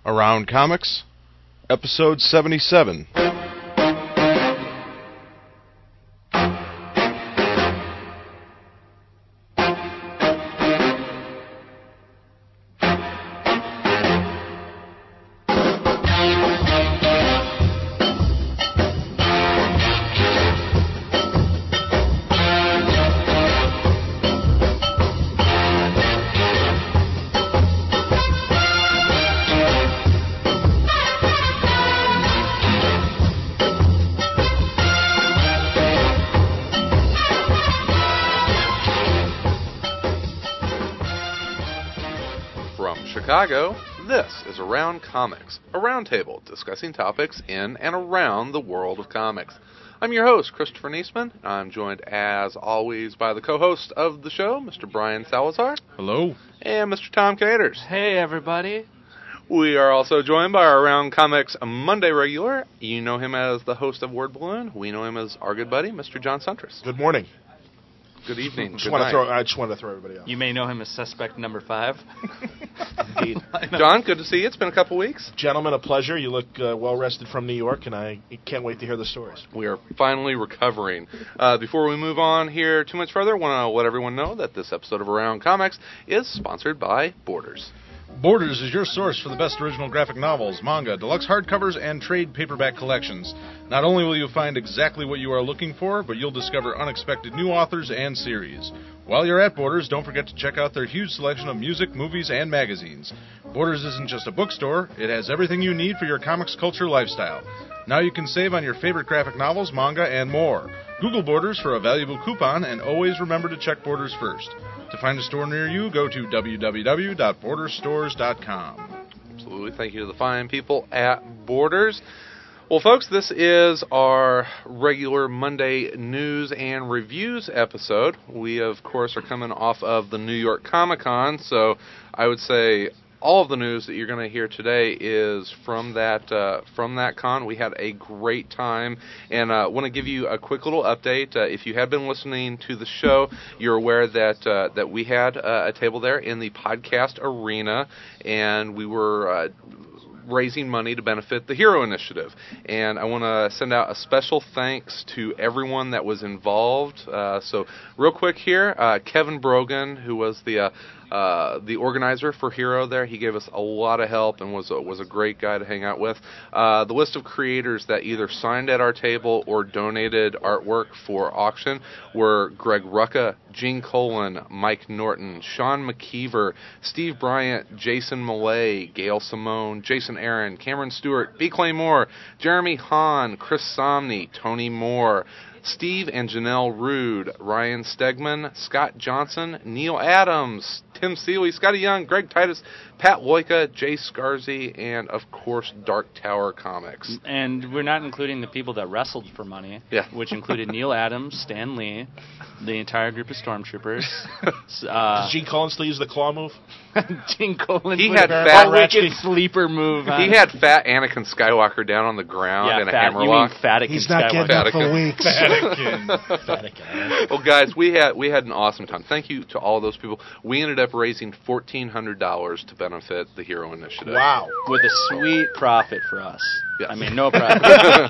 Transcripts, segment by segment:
Around Comics, Episode 77. Chicago, this is Around Comics, a roundtable discussing topics in and around the world of comics. I'm your host, Christopher Niesman. I'm joined, as always, by the co-host of the show, Mr. Brian Salazar. Hello. And Mr. Tom Caters. Hey, everybody. We are also joined by our Around Comics Monday regular. You know him as the host of Word Balloon. We know him as our good buddy, Mr. John Suntress. Good morning. Good evening. I just wanted to throw everybody off. You may know him as suspect number 5. Indeed. John, good to see you. It's been a couple weeks. Gentlemen, a pleasure. You look well-rested from New York, and I can't wait to hear the stories. We are finally recovering. Before we move on here too much further, I want to let everyone know that this episode of Around Comics is sponsored by Borders. Borders is your source for the best original graphic novels, manga, deluxe hardcovers, and trade paperback collections. Not only will you find exactly what you are looking for, but you'll discover unexpected new authors and series. While you're at Borders, don't forget to check out their huge selection of music, movies, and magazines. Borders isn't just a bookstore, it has everything you need for your comics culture lifestyle. Now you can save on your favorite graphic novels, manga, and more. Google Borders for a valuable coupon, and always remember to check Borders first. To find a store near you, go to www.borderstores.com. Absolutely. Thank you to the fine people at Borders. Well, folks, this is our regular Monday news and reviews episode. We, of course, are coming off of the New York Comic Con, so I would say all of the news that you're going to hear today is from that con. We had a great time, and I want to give you a quick little update. If you have been listening to the show, you're aware that we had a table there in the podcast arena, and we were raising money to benefit the Hero Initiative. And I want to send out a special thanks to everyone that was involved. So real quick here, Kevin Brogan, who was the organizer for Hero there, he gave us a lot of help and was a great guy to hang out with. The list of creators that either signed at our table or donated artwork for auction were Greg Rucka, Gene Colan, Mike Norton, Sean McKeever, Steve Bryant, Jason Millay, Gail Simone, Jason Aaron, Cameron Stewart, B. Clay Moore, Jeremy Hahn, Chris Somney, Tony Moore, Steve and Janelle Rude, Ryan Stegman, Scott Johnson, Neil Adams, Tim Seeley, Scotty Young, Greg Titus, Pat Loika, Jay Scarzy, and, of course, Dark Tower Comics. And we're not including the people that wrestled for money, which included Neil Adams, Stan Lee, the entire group of Stormtroopers. Does Gene Colan still use the claw move? Gene Colan. He had fat wicked sleeper move. He had fat Anakin Skywalker down on the ground in a hammerlock. He's not getting up for weeks. Fatican. Well, guys, we had an awesome time. Thank you to all those people. We ended up raising $1,400 to benefit the Hero Initiative. Wow. With a sweet profit for us. Yes. I mean, no profit.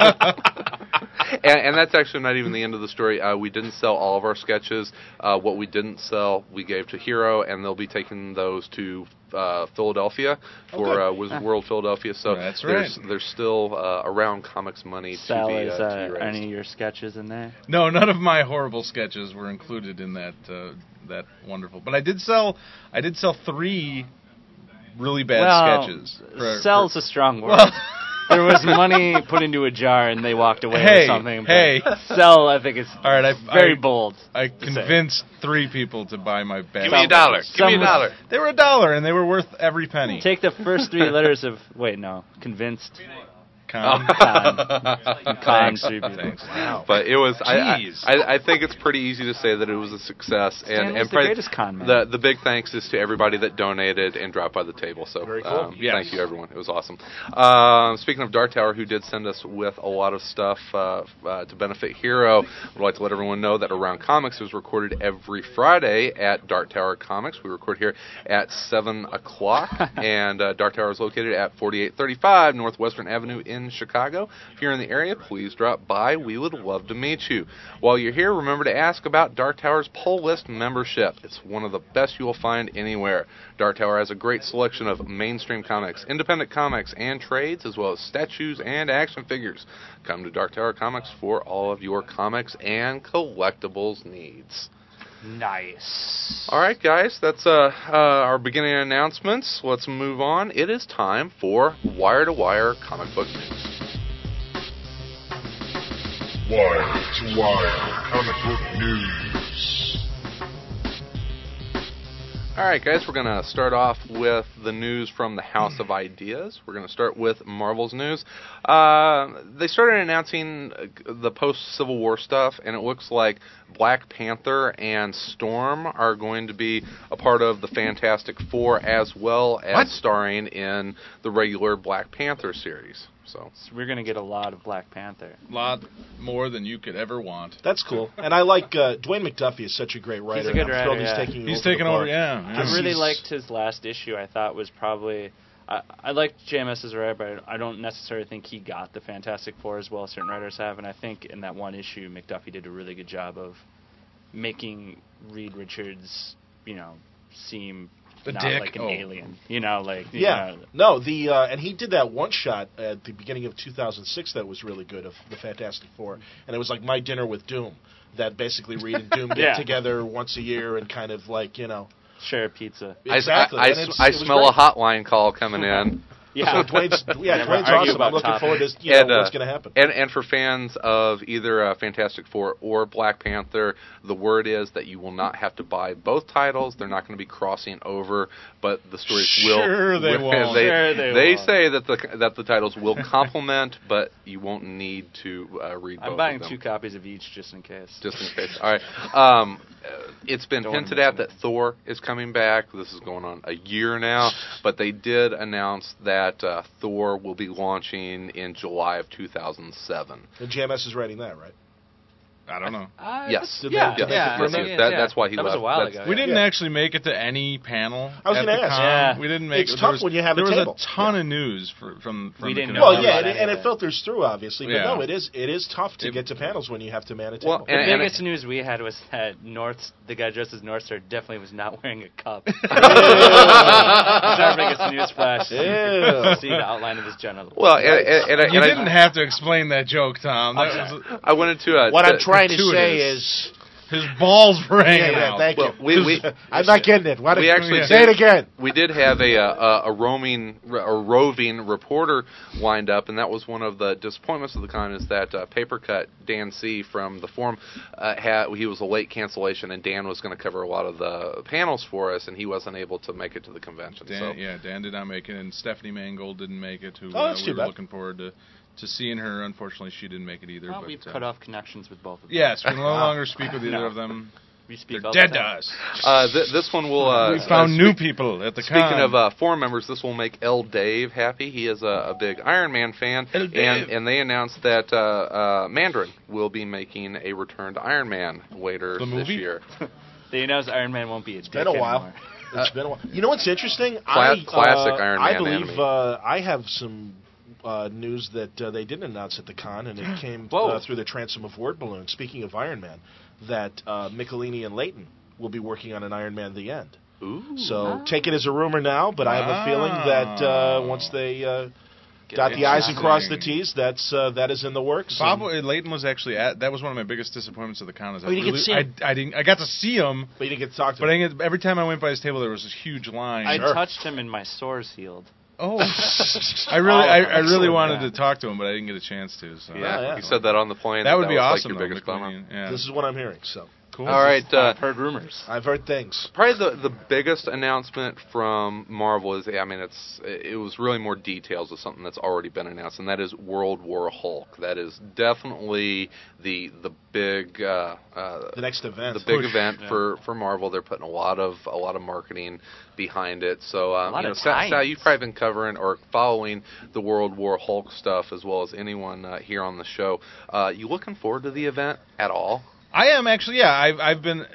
And that's actually not even the end of the story. We didn't sell all of our sketches. What we didn't sell, we gave to Hero, and they'll be taking those to Philadelphia for Wizard World Philadelphia. So that's right. There's still around comics money Sal, to be is raised. any of your sketches in there? No, none of my horrible sketches were included in that wonderful. But I did sell 3 really bad sketches. Sell's a strong word. There was money put into a jar and they walked away with something. Sell, I think, is very bold. I convinced 3 people to buy my bad. Give me $1. Give me $1. They were $1 and they were worth every penny. Take the first 3 letters of... Wait, no. Convinced. Con. Con. Thanks. Wow. But it was. I think it's pretty easy to say that it was a success. And the greatest con man. The big thanks is to everybody that donated and dropped by the table. So very cool. Thank you, everyone. It was awesome. Speaking of Dark Tower, who did send us with a lot of stuff to benefit Hero, I'd like to let everyone know that Around Comics is recorded every Friday at Dark Tower Comics. We record here at 7 o'clock, and Dark Tower is located at 4835 Northwestern Avenue in Chicago. If you're in the area, please drop by. We would love to meet you. While you're here, remember to ask about Dark Tower's Pull List membership. It's one of the best you will find anywhere. Dark Tower has a great selection of mainstream comics, independent comics, and trades, as well as statues and action figures. Come to Dark Tower Comics for all of your comics and collectibles needs. Nice. All right, guys, that's our beginning announcements. Let's move on. It is time for Wire to Wire comic book news. Wire to Wire comic book news. All right, guys, we're going to start off with the news from the House of Ideas. We're going to start with Marvel's news. They started announcing the post-Civil War stuff, and it looks like Black Panther and Storm are going to be a part of the Fantastic Four, as well as starring in the regular Black Panther series. So we're going to get a lot of Black Panther. A lot more than you could ever want. That's cool. And I like Dwayne McDuffie is such a great writer. He's a good writer, He's taking over, I really liked his last issue. I thought was probably... I liked JMS as a writer, but I don't necessarily think he got the Fantastic Four as well as certain writers have. And I think in that one issue, McDuffie did a really good job of making Reed Richards, seem... not dick. Like an alien, and he did that one shot at the beginning of 2006 that was really good of the Fantastic Four, and it was like My Dinner with Doom, that basically Reed and Doom get together once a year and kind of share a pizza. Exactly. I smell a hotline call coming in. Yeah, Dwayne's awesome. I'm looking forward to what's going to happen. And for fans of either Fantastic Four or Black Panther, the word is that you will not have to buy both titles. They're not going to be crossing over, but the stories will. Sure they won't. They say that the titles will complement, but you won't need to read both. I'm buying of them. 2 copies of each just in case. Just in case. All right. It's been hinted at that Thor is coming back. This is going on a year now, but they did announce that Thor will be launching in July of 2007. And JMS is writing that, right? I don't know. Yes. That's why he left. That was a while ago. We didn't actually make it to any panel. I was going to ask. Yeah. We didn't make it's tough when you have a table. There was a ton of news from we didn't the know. Well, and it filters through, obviously. But no, it is tough to get to panels when you have to man a table. The biggest news we had was that the guy dressed as Northstar definitely was not wearing a cup. That's our biggest news flash. See the outline of his genitals. Well, you didn't have to explain that joke, Tom. I wanted to. What I'm trying to say is his balls were hanging out. Thank you. I'm not getting it. We actually say it again. We did have a roving reporter lined up, and that was one of the disappointments of the con. Is that Paper Cut Dan C from the forum he was a late cancellation, and Dan was going to cover a lot of the panels for us, and he wasn't able to make it to the convention. Dan did not make it, and Stephanie Mangold didn't make it. Who we were looking forward to seeing her. Unfortunately, she didn't make it either. Well, we've cut off connections with both of them. Yes, we no longer speak with either of them. We speak They're dead to us. This one will... we found new people at the con. Speaking of forum members, this will make L. Dave happy. He is a big Iron Man fan. And they announced that Mandarin will be making a return to Iron Man later this year. They announced Iron Man won't be a dick It's been a while. It's been a while. You know what's interesting? Classic Iron Man I believe anime. I have some... news that they didn't announce at the con, and it came through the transom of word balloon. Speaking of Iron Man, that Michelini and Layton will be working on an Iron Man The End. Ooh. So take it as a rumor now, but I have a feeling that once they dot the I's and cross the T's, that is in the works. Bob Layton was actually that was one of my biggest disappointments of the con. Is you didn't get to see him. I got to see him, but you didn't get to talk to him. But every time I went by his table, there was this huge line. I touched him and my sores healed. Oh, I really wanted to talk to him, but I didn't get a chance to. So. You said that on the plane. That would be was awesome. Like your biggest bummer. This is what I'm hearing. So Cool. All right. I've heard rumors. I've heard things. Probably the biggest announcement from Marvel is, it was really more details of something that's already been announced, and that is World War Hulk. That is definitely the big The next event. the big event for Marvel. They're putting a lot of marketing behind it. So Sal, you've probably been covering or following the World War Hulk stuff as well as anyone here on the show. You looking forward to the event at all? I am actually, yeah. I've been,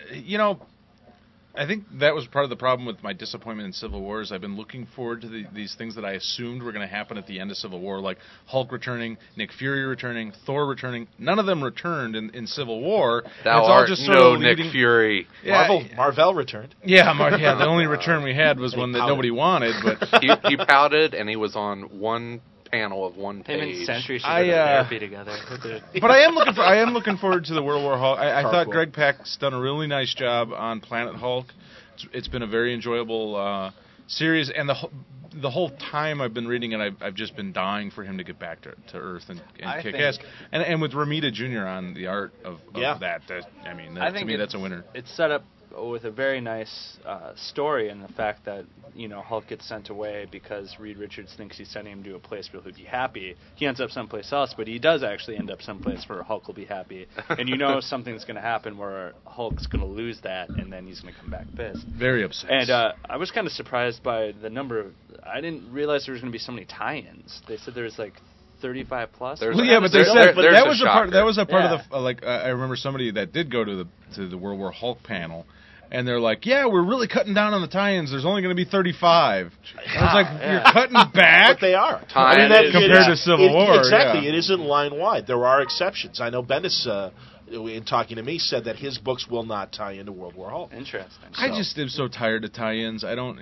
I think that was part of the problem with my disappointment in Civil War is I've been looking forward to these things that I assumed were going to happen at the end of Civil War, like Hulk returning, Nick Fury returning, Thor returning. None of them returned in Civil War. Thou it's art all just sort of Nick Fury. Yeah, Marvel returned. Yeah, the only return we had was one that nobody wanted. But he pouted, and he was on one panel of one page. Him and Sentry should have therapy together. But I am looking forward to the World War Hulk. I thought Greg Pak's done a really nice job on Planet Hulk. It's been a very enjoyable series, and the whole time I've been reading it, I've just been dying for him to get back to Earth and kick ass. And with Romita Jr. on the art of that, to me that's a winner. It's set up with a very nice story, and the fact that Hulk gets sent away because Reed Richards thinks he's sending him to a place where he'll be happy. He ends up someplace else, but he does actually end up someplace where Hulk will be happy. And something's going to happen where Hulk's going to lose that, and then he's going to come back pissed. Very upset. And I was kind of surprised by the number of. I didn't realize there was going to be so many tie-ins. They said there was 35 plus. Well, yeah, but they said that was a part. That was a part of the I remember somebody that did go to the World War Hulk panel, and they're like, "Yeah, we're really cutting down on the tie-ins. There's only going to be 35." I was like, "You're cutting back?" But they are. Compared to Civil War, exactly. Yeah. It isn't line wide. There are exceptions. I know Bendis, in talking to me, said that his books will not tie into World War Hulk. Interesting. So. I just am so tired of tie-ins. I don't,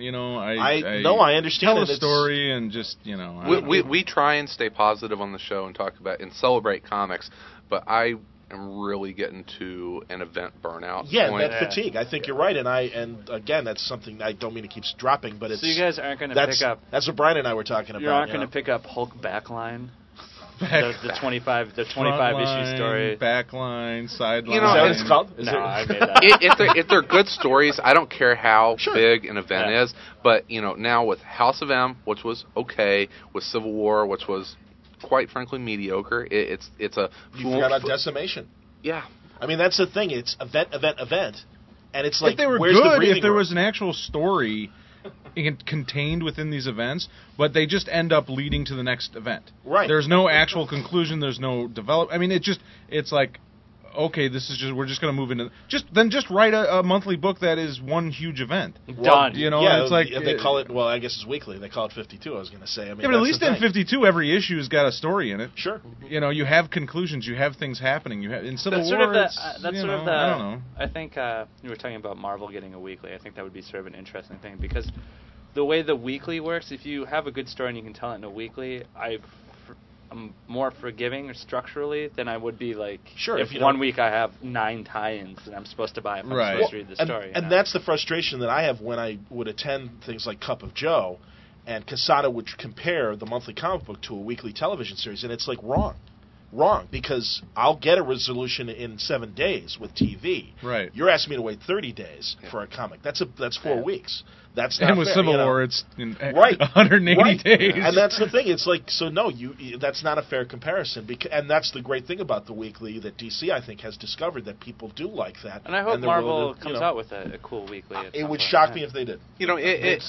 I understand. Tell a story and just, We try and stay positive on the show and talk about and celebrate comics, but I am really getting to an event burnout. Yeah, that fatigue. I think you're right, and again, that's something I don't mean to keep dropping, but it's. So you guys aren't going to pick up. That's what Brian and I were talking about. You aren't going to pick up Hulk Backline. The 25 issue story. Backline, sideline. Is that what it's called? I made that. If they're good stories, I don't care how big an event is. But now with House of M, which was okay, with Civil War, which was quite frankly mediocre, it's a. You forgot about Decimation. Yeah. I mean, that's the thing. It's event, and it's like if they were where's good, the if there was an actual story contained within these events, but they just end up leading to the next event. Right. There's no actual conclusion. There's no develop. I mean, it's like, okay, this is we're just going to move into just write a monthly book that is one huge event. Done. It's like they call it. Well, I guess it's weekly. They call it 52. I was going to say. I mean, but at least in 52, every issue's got a story in it. Sure. You have conclusions. You have things happening. You have in Civil War. I don't know. I think you were talking about Marvel getting a weekly. I think that would be sort of an interesting thing because the way the weekly works, if you have a good story and you can tell it in a weekly, I'm more forgiving structurally than I would be if 1 week I have 9 tie-ins that I'm supposed to buy if I'm supposed to read the story. And that's the frustration that I have when I would attend things like Cup of Joe, and Casada would compare the monthly comic book to a weekly television series, and it's wrong, because I'll get a resolution in 7 days with TV. Right. You're asking me to wait 30 days for a comic. That's 4 weeks. That's not and with fair, Civil War, it's right. 180 days. And that's the thing. It's like, so no, that's not a fair comparison. And that's the great thing about the weekly that DC, I think, has discovered, that people do like that. And I hope Marvel comes out with a cool weekly. It would shock me if they did. It's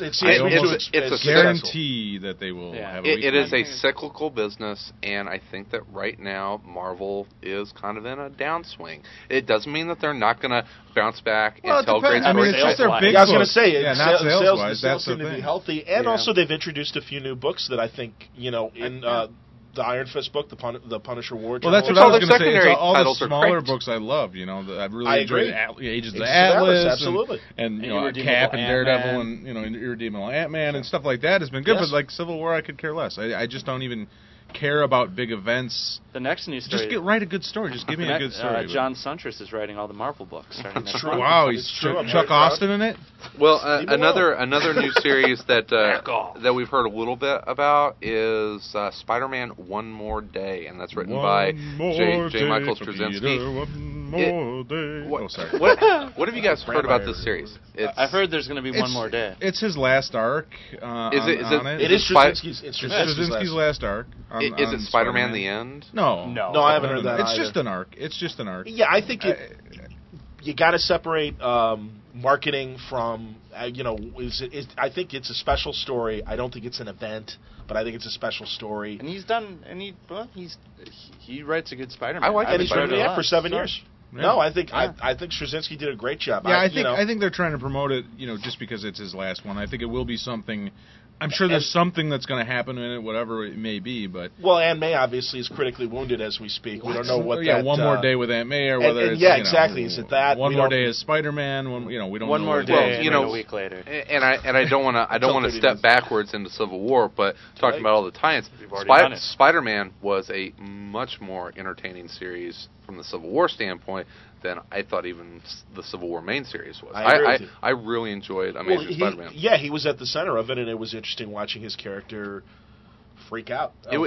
a guarantee that they will have a weekly. It is a cyclical business, and I think that right now Marvel is kind of in a downswing. It doesn't mean that they're not going to bounce back and tell great stories. I mean, it's just their big I was going to say, sales seem to be healthy, and also they've introduced a few new books that I think, in the Iron Fist book, the Punisher War. Well, that's what I was going to say. It's all the smaller books I love. I've really enjoyed Agents of Atlas, absolutely, and Cap and Daredevil, and Irredeemable Ant-Man and stuff like that has been good. But like Civil War, I could care less. I just don't even care about big events. The next news story. Just write a good story. Just give me a good story. John Suntress is writing all the Marvel books. It's true. Wow, he's Chuck Austin in it. Well, another new series that we've heard a little bit about is Spider-Man: One More Day, and that's written by J. Michael Straczynski. more day. What, sorry. what have you guys heard about this series? I've heard there's going to be one more day. It's his last arc. It is Straczynski's last arc. Is it Spider-Man the End? No, I haven't heard that. It's either. just an arc. It's just an arc. Yeah, I think you got to separate marketing from I think it's a special story. I don't think it's an event, but I think it's a special story. And he writes a good Spider-Man. I like and he's been Spider-Man for 7 years. Yeah. No, I think Straczynski did a great job. Yeah, I think they're trying to promote it, just because it's his last one. I think it will be something. I'm sure there's something that's going to happen in it, whatever it may be. But Aunt May obviously is critically wounded as we speak. We don't know what. Yeah, one more day with Aunt May, or whether it's exactly. Is it that one more day as Spider-Man? We don't. One know more day, a week later. And I don't want to step backwards into Civil War, but talking about all the tie-ins, Spider-Man was a much more entertaining series from the Civil War standpoint than I thought even the Civil War main series was. I really enjoyed Amazing Spider-Man. Yeah, he was at the center of it, and it was interesting watching his character freak out. It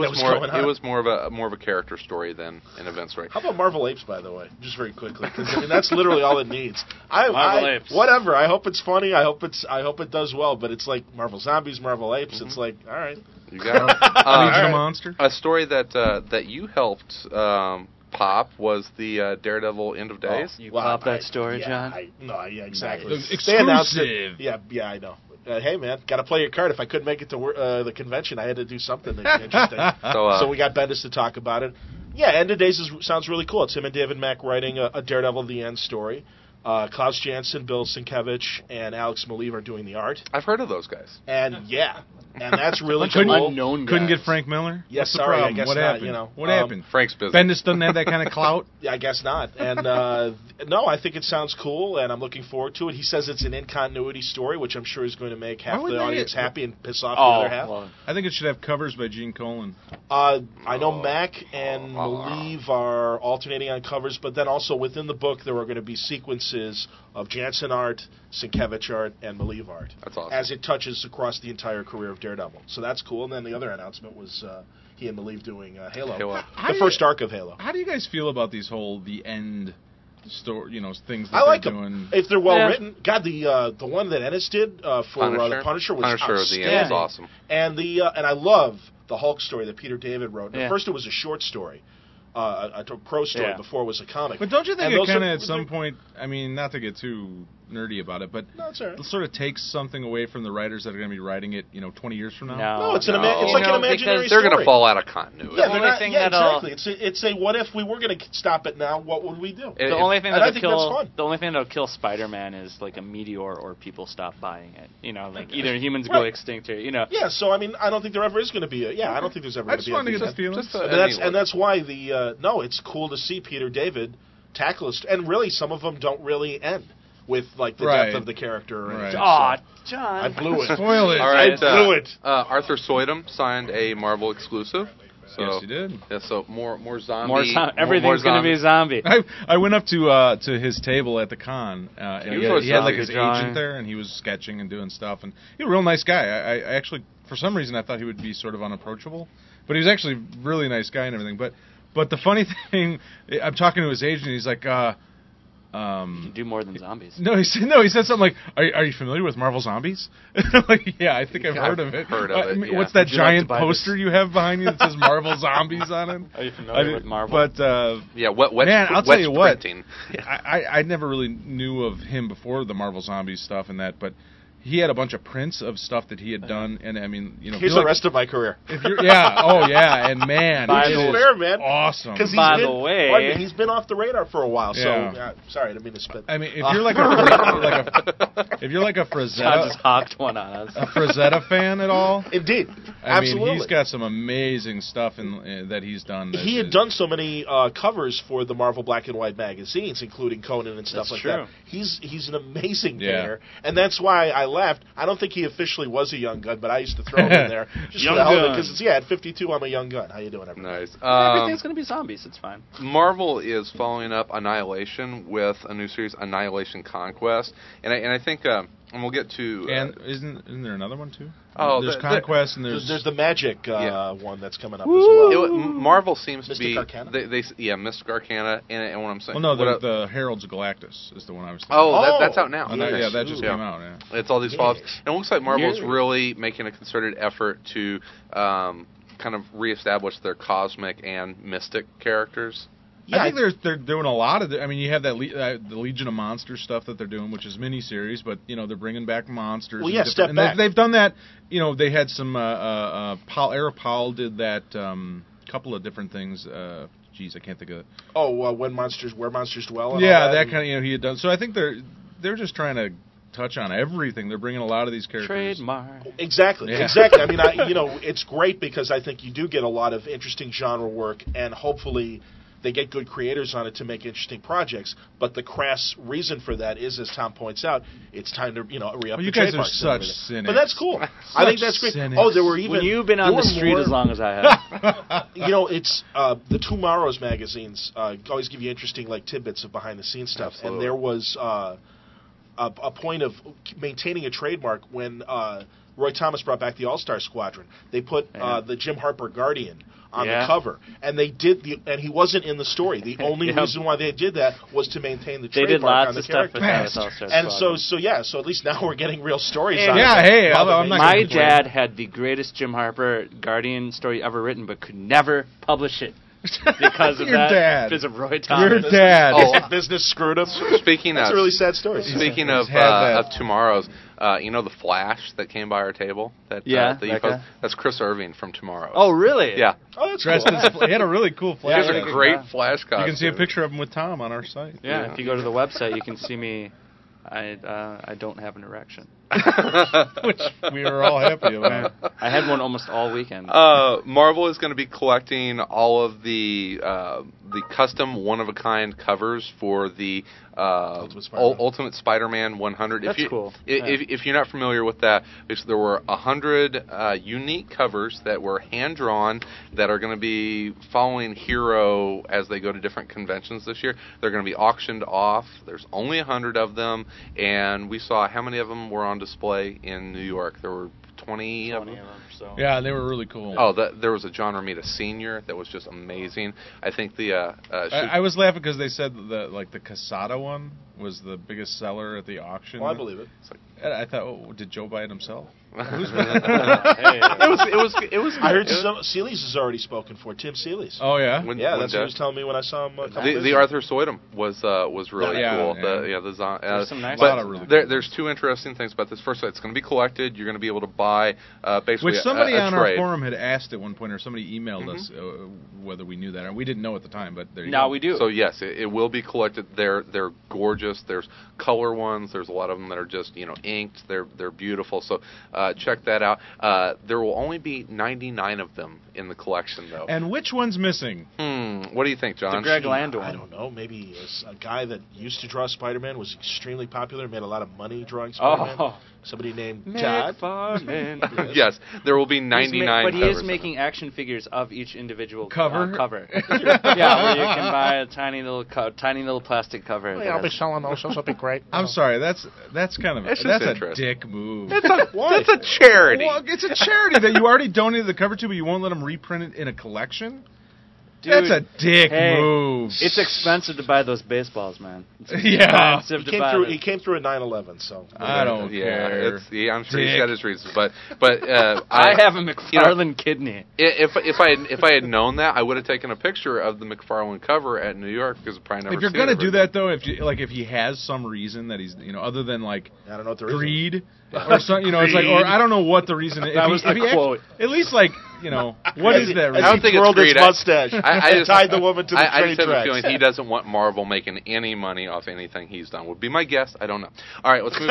was more of a character story than an event story. How about Marvel Apes, by the way? Just very quickly, because that's literally all it needs. Marvel Apes. Whatever. I hope it's funny. I hope it does well. But it's like Marvel Zombies, Marvel Apes. Mm-hmm. It's like, all right. You got Legion of Monster. A story that you helped pop was the Daredevil End of Days. You pop that story, John? Exactly. Exclusive. Yeah, I know. Hey, man, got to play your card. If I couldn't make it to the convention, I had to do something interesting. So we got Bendis to talk about it. Yeah, End of Days sounds really cool. It's him and David Mack writing a Daredevil The End story. Klaus Janson, Bill Sienkiewicz, and Alex Maleev are doing the art. I've heard of those guys. And that's really cool. Couldn't get Frank Miller? Yes, sorry, I guess what not. Happened? What happened? Frank's business. Bendis doesn't have that kind of clout? Yeah, I guess not. And no, I think it sounds cool, and I'm looking forward to it. He says it's an in-continuity story, which I'm sure is going to make half the audience happy and piss off the other half. Well, I think it should have covers by Gene Colan. I know Mack and Maleev are alternating on covers, but then also within the book there are going to be sequences of Janson art, Sienkiewicz art, and Maleev art. That's awesome. As it touches across the entire career of Daredevil. So that's cool. And then the other announcement was he and Maleev doing Halo. The first arc of Halo. How do you guys feel about these the end story, things that I like they're doing? Them. If they're well written. God, the one that Ennis did for the Punisher was outstanding. The end was awesome. And and I love the Hulk story that Peter David wrote. At first it was a short story. A prose story before it was a comic. But don't you think it kind of at some point, I mean, not to get too nerdy about it, but it sort of takes something away from the writers that are going to be writing it, 20 years from now? No, it's like an imaginary story. They're going to fall out of continuity. Yeah, exactly. It's a what if we were going to stop it now, what would we do? The only thing that'll kill Spider-Man is like a meteor or people stop buying it. Either humans go extinct or, Yeah, so I mean, I don't think there ever is going to be I don't think there's ever going to be I just wanted to get the feeling. And that's why it's cool to see Peter David tackle it, and really some of them don't really end with the depth of the character. Right. John, I blew it. Spoil it. All right, I blew it. Arthur Soydum signed a Marvel exclusive. So, yes, he did. Yeah, so more zombie. Everything's going to be a zombie. I went up to his table at the con. He had his agent there, and he was sketching and doing stuff. And he was a real nice guy. I actually, for some reason, I thought he would be sort of unapproachable, but he was actually a really nice guy and everything. But the funny thing, I'm talking to his agent, and he's like, you can do more than zombies. No, he said something like, "Are you familiar with Marvel Zombies?" I'm like, yeah, I think I've heard of it. What's that giant poster you have behind you that says Marvel Zombies on it? Are you familiar with Marvel? But man, I'll tell you what, I never really knew of him before the Marvel Zombies stuff and that, but he had a bunch of prints of stuff that he had done, and I mean, here's the rest of my career. And man, man, awesome. Because by the way, he's been off the radar for a while. So sorry, I didn't mean to spit. I mean, if you're like a Frazetta, John just hawked one on us. A Frazetta fan at all? Indeed, absolutely. I mean, he's got some amazing stuff that he's done. He had done so many covers for the Marvel Black and White magazines, including Conan and stuff that. He's an amazing painter, and that's why I left. I don't think he officially was a young gun, but I used to throw him in there just for the hell of it, because at 52 I'm a young gun. How you doing, everybody? Nice. Everything's going to be zombies. It's fine. Marvel is following up Annihilation with a new series, Annihilation Conquest, and I think And we'll get to... and isn't there another one, too? Oh, there's Conquest, and there's the Magic one that's coming up as well. Marvel seems Mystic to be... Arcana? Mystic Arcana, and what I'm saying... Well, no, the Heralds of Galactus is the one I was thinking. That's out now. That just came out, yeah. It's all these follow-ups. And it looks like Marvel's really making a concerted effort to kind of reestablish their cosmic and mystic characters. Yeah, I think they're doing a lot of. I mean, you have that the Legion of Monsters stuff that they're doing, which is miniseries, but they're bringing back monsters. Well, step back. They've done that. They had some. Eric Powell did that. Couple of different things. I can't think of it. Oh, where monsters dwell. And yeah, all that kind of. He had done. So I think they're just trying to touch on everything. They're bringing a lot of these characters. Trademark. Exactly. I mean, it's great because I think you do get a lot of interesting genre work, and hopefully they get good creators on it to make interesting projects. But the crass reason for that is, as Tom points out, it's time to re-up the trademarks. You guys are such cynics. But that's cool. I think that's great. Cynics. Oh, there were even... When you've been on the street as long as I have. It's the Tomorrow's magazines always give you interesting tidbits of behind-the-scenes stuff. Absolutely. And there was a point of maintaining a trademark when Roy Thomas brought back the All-Star Squadron. They put the Jim Harper Guardian on the cover, and they did and he wasn't in the story. The only reason why they did that was to maintain the trademark on the character. They did lots of stuff with that and so at least now we're getting real stories on it. Yeah, hey, I'm not my dad had the greatest Jim Harper Guardian story ever written, but could never publish it. Because of dad. Because of Roy Thomas. Your dad. Business screwed him. That's a really sad story. Speaking of Tomorrow's, the Flash that came by our table? That's Chris Irving from Tomorrow. Oh, really? Yeah. Oh, that's cool. He had a really cool Flash. He has a great Flash costume. You can see a picture of him with Tom on our site. Yeah, if you go to the website, you can see me. I don't have an erection. Which we were all happy about. I had one almost all weekend. Marvel is going to be collecting all of the custom one-of-a-kind covers for the Ultimate Spider-Man 100. That's cool. If you're not familiar with that, there were 100 unique covers that were hand-drawn that are going to be following Hero as they go to different conventions this year. They're going to be auctioned off. There's only 100 of them, and we saw how many of them were on display in New York. There were 20 of them. So. Yeah, they were really cool. Oh, there was a John Romita Sr. that was just amazing. I think I was laughing because they said the Casada one was the biggest seller at the auction. Well, I believe it. I thought, did Joe buy it himself? It was. I heard Seeley's has already spoken for Tim Seeley's. Oh yeah, that's what he was telling me when I saw him. The Arthur Soydom was really cool. There's some nice. There's two interesting things about this. First, it's going to be collected. You're going to be able to buy basically which somebody a on trade. our forum had asked at one point, or somebody emailed us whether we knew that. And we didn't know at the time, but there you go. Now we do. So yes, it will be collected. They're gorgeous. There's color ones. There's a lot of them that are just inked. They're beautiful. So check that out. There will only be 99 of them in the collection, though. And which one's missing? What do you think, John? The Greg Land one. I don't know. Maybe a guy that used to draw Spider-Man was extremely popular, made a lot of money drawing Spider-Man. Somebody named Todd. Yes, there will be 99 But he is making action figures of each individual cover. Yeah, where you can buy a tiny little plastic cover. Oh, yeah, I'll be selling those. Those will be great. I'm sorry, that's kind of that's a dick move. That's a charity. Well, it's a charity that you already donated the cover to, but you won't let them reprint it in a collection. Dude, that's a dick move. It's expensive to buy those baseballs, man. Yeah, he came through at 9/11, so I don't care. I'm sure he's got his reasons, but I have a McFarlane kidney. If I had known that, I would have taken a picture of the McFarlane cover at New York because I probably never. If you're gonna do that though, if he has some reason that he's other than I don't know what the greed or something, it's like, or I don't know what the reason is. That was the quote. At least what is that? I don't think it's greed. His mustache. I just tied the woman to the I train just have tracks. a feeling he doesn't want Marvel making any money off anything he's done. Would be my guess. I don't know. All right, let's move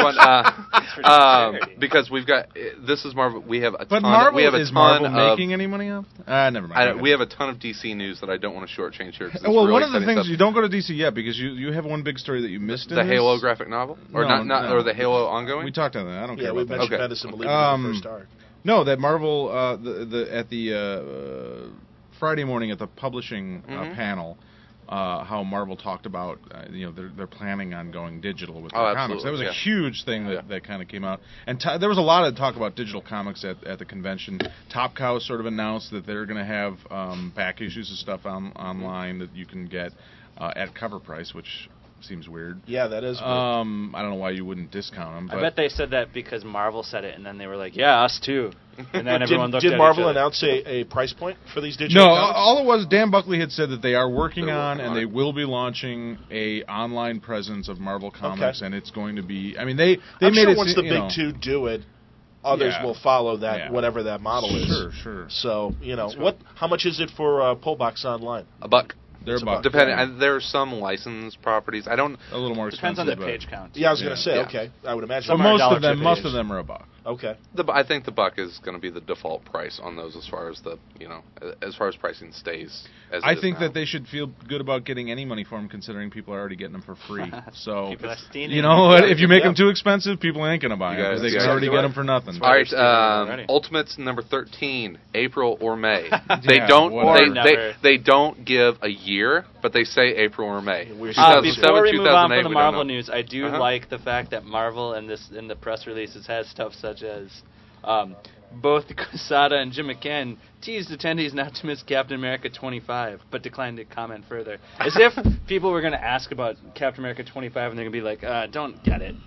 on. Because we've got this is Marvel. We have a ton. But Marvel we have a is ton Marvel of, making any money off? Never mind. We have a ton of DC news that I don't want to shortchange here. Well, really one of the things stuff. you don't go to DC yet because you have one big story that you missed. The Halo graphic novel, or or the Halo ongoing. We talked on that. I don't care. Yeah, we about mentioned Bendis and Believe in the first arc. No, that Marvel at the Friday morning at the publishing panel, how Marvel talked about, they're planning on going digital with their comics. That was a huge thing that kind of came out. And there was a lot of talk about digital comics at the convention. Top Cow sort of announced that they're going to have back issues of stuff online that you can get at cover price, which seems weird. Yeah, that is weird. I don't know why you wouldn't discount them. But I bet they said that because Marvel said it, and then they were like, yeah, us too. And then everyone looked at Did Marvel each other. announce a price point for these digital comics? All it was, Dan Buckley had said that they are working on, and they will be launching a online presence of Marvel Comics, and it's going to be, I mean, they I'm made sure it, once the big two do it, others will follow that, whatever that model is. Sure. So, how much is it for Pullbox Online? $1. They're about depending. There are some licensed properties. I don't. A little more expensive. Depends on the page count. Yeah, I was going to say. Okay, I would imagine. So most of them are $1. Okay. I think the $1 is going to be the default price on those as far as pricing stays. I think that they should feel good about getting any money for them, considering people are already getting them for free. So you know what? If you make them too expensive, people ain't going to buy them because they can already get them for nothing. All right, Ultimates number 13, April or May. They don't give a year, but they say April or May. Before we move on from the Marvel news, I do like the fact that Marvel in the press releases has stuff such as both Quesada and Jim McCann teased attendees not to miss Captain America 25, but declined to comment further. As if people were going to ask about Captain America 25 and they're going to be like, don't get it.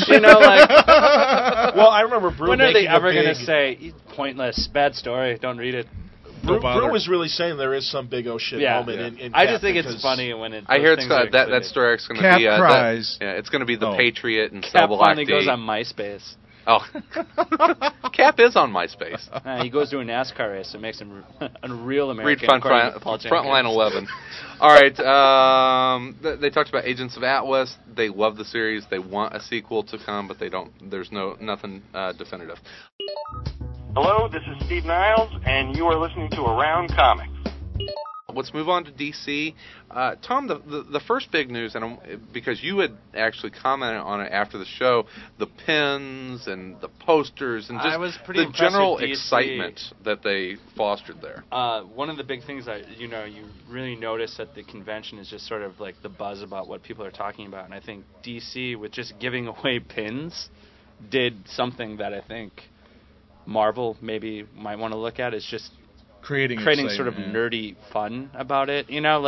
Well, I remember Brew. When are they ever going to say, pointless, bad story, don't read it? Brew was really saying there is some big shit moment in I just think it's funny when it. I hear it's that story is going to be it's going to be the Patriot and Cap finally goes on MySpace. Oh, Cap is on MySpace. He goes to a NASCAR race. It makes him a real American. Read Frontline 11. All right. They talked about Agents of Atlas. They love the series. They want a sequel to come, but they don't. There's nothing definitive. Hello, this is Steve Niles, and you are listening to Around Comics. Let's move on to DC. Tom, the first big news, and because you had actually commented on it after the show, the pins and the posters and just the general excitement that they fostered there. One of the big things that you really notice at the convention is just sort of like the buzz about what people are talking about, and I think DC, with just giving away pins, did something that I think Marvel maybe might want to look at, is just creating sort of nerdy fun about it.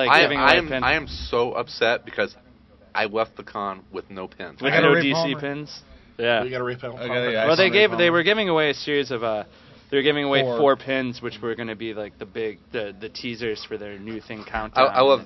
I am so upset because I left the con with no pins. With no DC pins? Yeah. You got to repel. Well, they were giving away a series of they were giving away 4 pins, which were going to be like the teasers for their new thing countdown. I love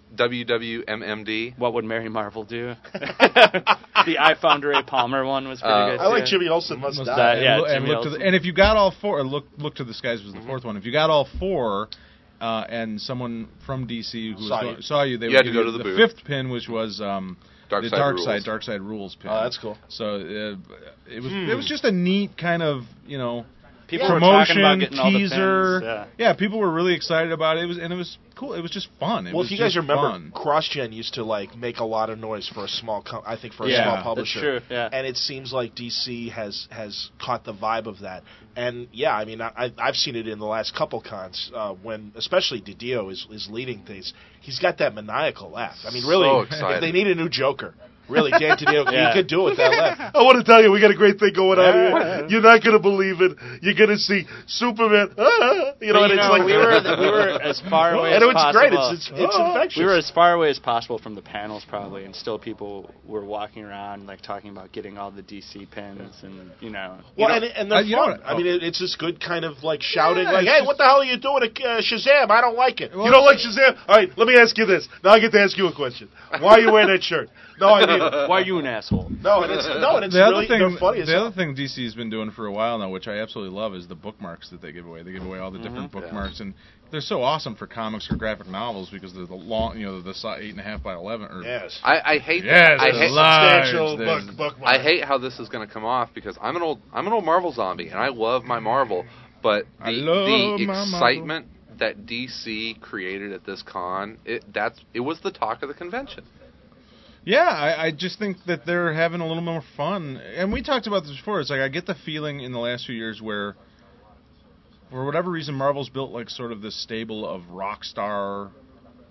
WWMMD. What would Mary Marvel do? The I Found Ray Palmer one was pretty good. I like Jimmy Olsen Must Die. And if you got all 4, look to the Skies was the 4th one. If you got all 4, and someone from DC who saw you, they would give you the 5th pin, which was the Dark Side Rules pin. Oh, that's cool. So it was just a neat kind of people promotion, were talking about getting teaser. All the pins. People were really excited about it. It was cool. It was just fun. If you guys remember, CrossGen used to make a lot of noise for a small, small publisher. That's true. Yeah. And it seems like DC has caught the vibe of that. And I mean, I've seen it in the last couple cons when, especially Didio is leading things. He's got that maniacal laugh. I mean, really, if they need a new Joker. Really, Dan Didio, you could do it with that laugh. I want to tell you, we got a great thing going on here. You're not going to believe it. You're going to see Superman. We were as far away as possible. It's great. It's infectious. We were as far away as possible from the panels, probably, and still people were walking around, talking about getting all the DC pins, and Well, and they're fun. I mean, it's this good kind of shouting, hey, what the hell are you doing to Shazam? I don't like it. You don't like Shazam? All right, let me ask you this. Now I get to ask you a question. Why are you wearing that shirt? No, I mean, why are you an asshole? No, it's really funny as the other thing DC's been doing for a while now, which I absolutely love, is the bookmarks that they give away. They give away all the different bookmarks, and they're so awesome for comics or graphic novels because they're the long, the 8.5 by 11. Yes. I hate substantial bookmark. I hate how this is going to come off because I'm an old Marvel zombie and I love my Marvel, but the excitement that DC created at this con, it was the talk of the convention. Yeah, I just think that they're having a little more fun. And we talked about this before. It's I get the feeling in the last few years where, for whatever reason, Marvel's built sort of this stable of rock star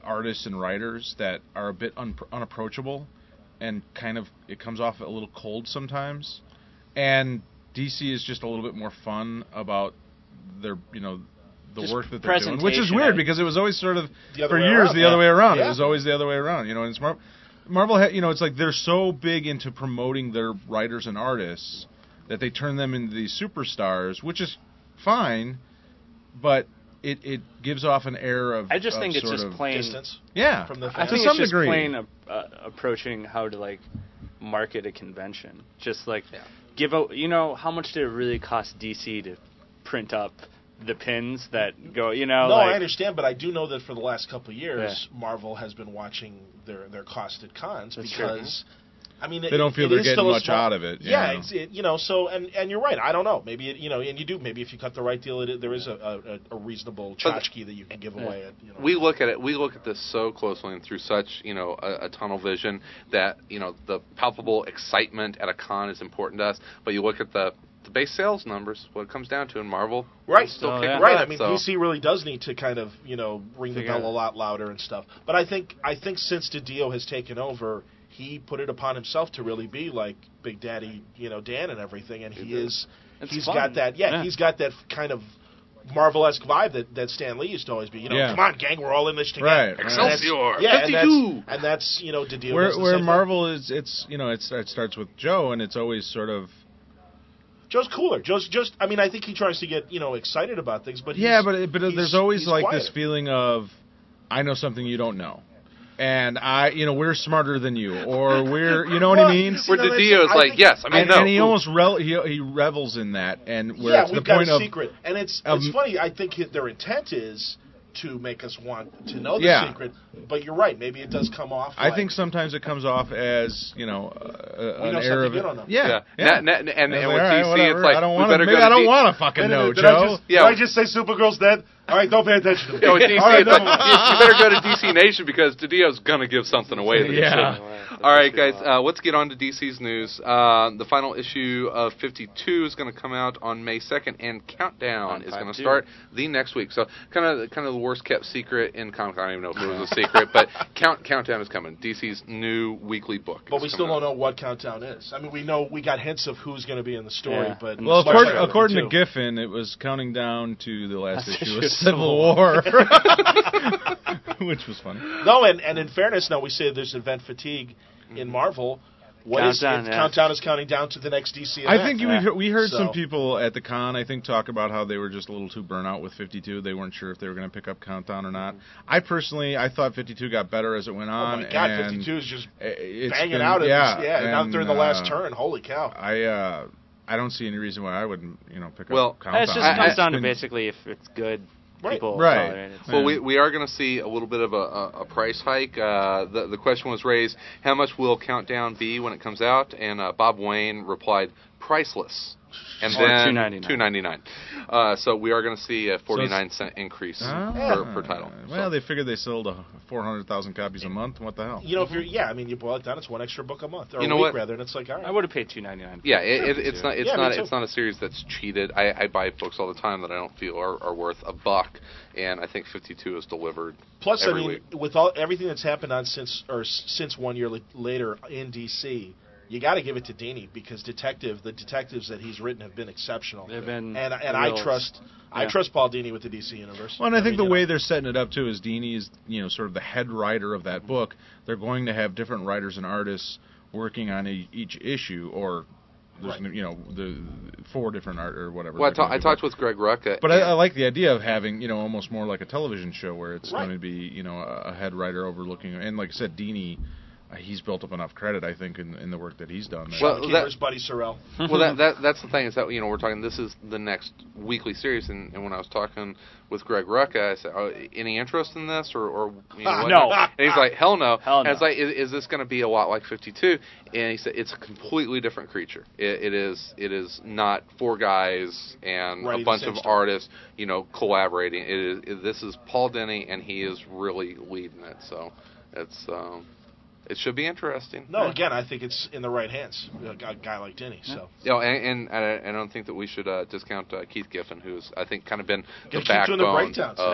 artists and writers that are a bit unapproachable, and kind of it comes off a little cold sometimes. And DC is just a little bit more fun about their the just work that they're doing, which is presentation, weird because it was always sort of for way years around, the other way around. Yeah. It was always the other way around. And it's Marvel. It's like they're so big into promoting their writers and artists that they turn them into these superstars, which is fine, but it gives off an air of I just think it's just plain distance. Yeah, From the I fans. think to it's some just degree. plain approaching how to like market a convention. Just like give out. How much did it really cost DC to print up the pins that go? No, like, I understand, but I do know that for the last couple of years, Marvel has been watching their cost at cons That's because. I mean, they don't feel it they're is getting still a much small, out of it. Yeah, so and you're right. I don't know. Maybe and you do. Maybe if you cut the right deal, there is a reasonable tchotchke that you can give away. We look at it. We look at this so closely and through such a tunnel vision that the palpable excitement at a con is important to us. But you look at the base sales numbers. What it comes down to in Marvel, right? Still kicking right. butt, I mean, so. DC really does need to kind of ring the bell a lot louder and stuff. But I think since DiDio has taken over, he put it upon himself to really be like Big Daddy, Dan and everything, and he's fun. got that. Yeah, he's got that kind of Marvel-esque vibe that Stan Lee used to always be. Come on, gang, we're all in this together. Right. Excelsior, Yeah, 52. and that's DiDio. Where Marvel is, it starts with Joe, and it's always sort of. Joe's cooler. Joe's just. I mean, I think he tries to get excited about things, but but there's always like quiet. this feeling of, I know something you don't know. And we're smarter than you, or we're, what I mean? Where DiDio's like, yes, I mean, no. And he almost he revels in that, and where it's the we've got point a of secret, and it's funny. I think their intent is to make us want to know the secret, but you're right. Maybe it does come off. I think sometimes it comes off as an air of good on them. And with DC, whatever. it's like I don't we better go to I don't want to fucking know, Joe. Did I just say Supergirl's dead? All right, don't pay attention to me. With DC, All right, it's like, you better go to DC Nation because DiDio's gonna give something away. All right, guys, let's get on to DC's news. The final issue of 52 is going to come out on May 2nd, and Countdown is going to start the next week. So kind of the worst kept secret in comic. I don't even know if it was a secret, but Countdown is coming. DC's new weekly book. But we still don't know what Countdown is. I mean, we got hints of who's going to be in the story, but according to Giffen, it was counting down to the last issue of Civil War, which was funny. No, and in fairness, now we say there's event fatigue in Marvel. Countdown is counting down to the next DC event. I think we heard some people at the con, talk about how they were just a little too burnt out with 52. They weren't sure if they were going to pick up Countdown or not. I thought 52 got better as it went on. Oh my God, 52 is just banging out. Now during the last turn. Holy cow! I don't see any reason why I wouldn't, pick up Countdown. It just comes down to basically if it's good. People right. Well, we are going to see a little bit of a price hike. The question was raised, how much will Countdown be when it comes out? And Bob Wayne replied, priceless. And then $2.99. So we are going to see a 49-cent increase per title. Well, they figured they sold 400,000 copies a month. What the hell? If you're you boil it down, it's one extra book a month or a week rather, and it's like, all right. I would have paid $2.99. Yeah, it's not a series that's cheated. I buy books all the time that I don't feel are worth $1, and I think 52 is delivered. Plus, every week. with everything that's happened since 1 year later in DC. You got to give it to Dini because the detectives that he's written have been exceptional. They've been, and I trust Paul Dini with the DC universe. Well, and I think the way they're setting it up too is Dini is sort of the head writer of that book. They're going to have different writers and artists working on each issue, or there's the 4 different art or whatever. Well, I talked with Greg Rucka, but I like the idea of having almost more like a television show where it's going to be a head writer overlooking, and like I said, Dini. He's built up enough credit, I think, in the work that he's done. Well, Buddy Sorrell. Well, that's the thing is that we're talking. This is the next weekly series, and when I was talking with Greg Rucka, I said, "Any interest in this?" Or no. And he's like, "Hell no." Hell no. And it's like, "Is this going to be a lot like 52?" And he said, "It's a completely different creature. It is not 4 guys and a bunch of artists, collaborating. This is Paul Dini, and he is really leading it. So it's." It should be interesting. No, again, I think it's in the right hands. A guy like Dini. So. And I don't think that we should discount Keith Giffen, who's I think kind of been the backbone of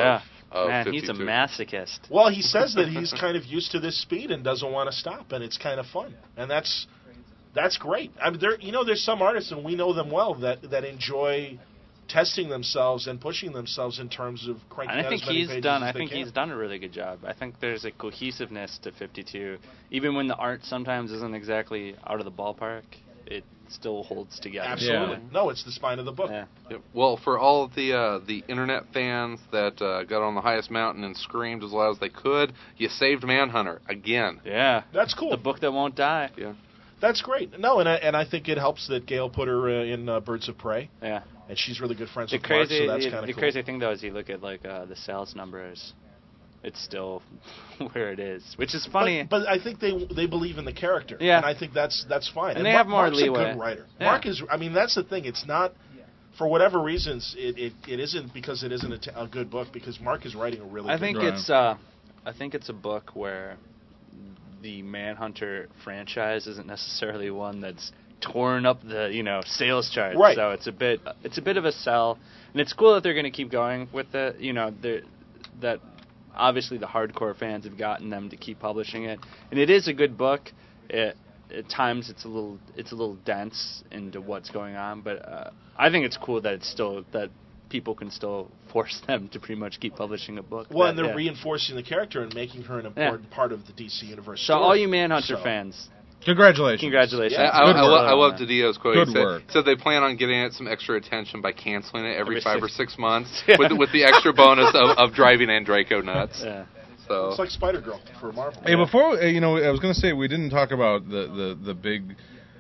of Man, 52. he's a masochist. Well, he says that he's kind of used to this speed and doesn't want to stop, and it's kind of fun, and that's great. I mean, there's some artists, and we know them well, that enjoy testing themselves and pushing themselves in terms of cranking And I out think as many pages as they can. he's done a really good job. I think there's a cohesiveness to 52, even when the art sometimes isn't exactly out of the ballpark. It still holds together. Absolutely. Yeah. No, it's the spine of the book. Yeah. Yep. Well, for all of the internet fans that got on the highest mountain and screamed as loud as they could, you saved Manhunter again. Yeah. That's cool. The book that won't die. Yeah. That's great. No, and I think it helps that Gail put her in Birds of Prey, Yeah. and she's really good friends The with Mark, crazy, so that's kind of the cool. crazy thing though is you look at like the sales numbers, it's still where it is, which is funny. But I think they believe in the character. Yeah. And I think that's fine. And they have more Mark's leeway. a good writer. Yeah. Mark is. I mean, that's the thing. It's not for whatever reasons. It isn't because it isn't a good book. Because Mark is writing a really. I good think book. it's a book where the Manhunter franchise isn't necessarily one that's torn up the sales charts. Right. So it's a bit of a sell, and it's cool that they're going to keep going with it. That obviously the hardcore fans have gotten them to keep publishing it, and it is a good book. At times it's a little dense into what's going on, but I think it's cool that that people can still force them to pretty much keep publishing a book. Well, and they're reinforcing the character and making her an important part of the DC universe. So story. all you Manhunter fans, Congratulations. congratulations. Yeah. I love Didio's quote. Good He said, work. said they plan on getting it some extra attention by canceling it every 5 or 6 months Yeah. with the extra bonus of driving Andraco nuts. Yeah. So It's like Spider-Girl for Marvel. Hey, before I was going to say we didn't talk about the big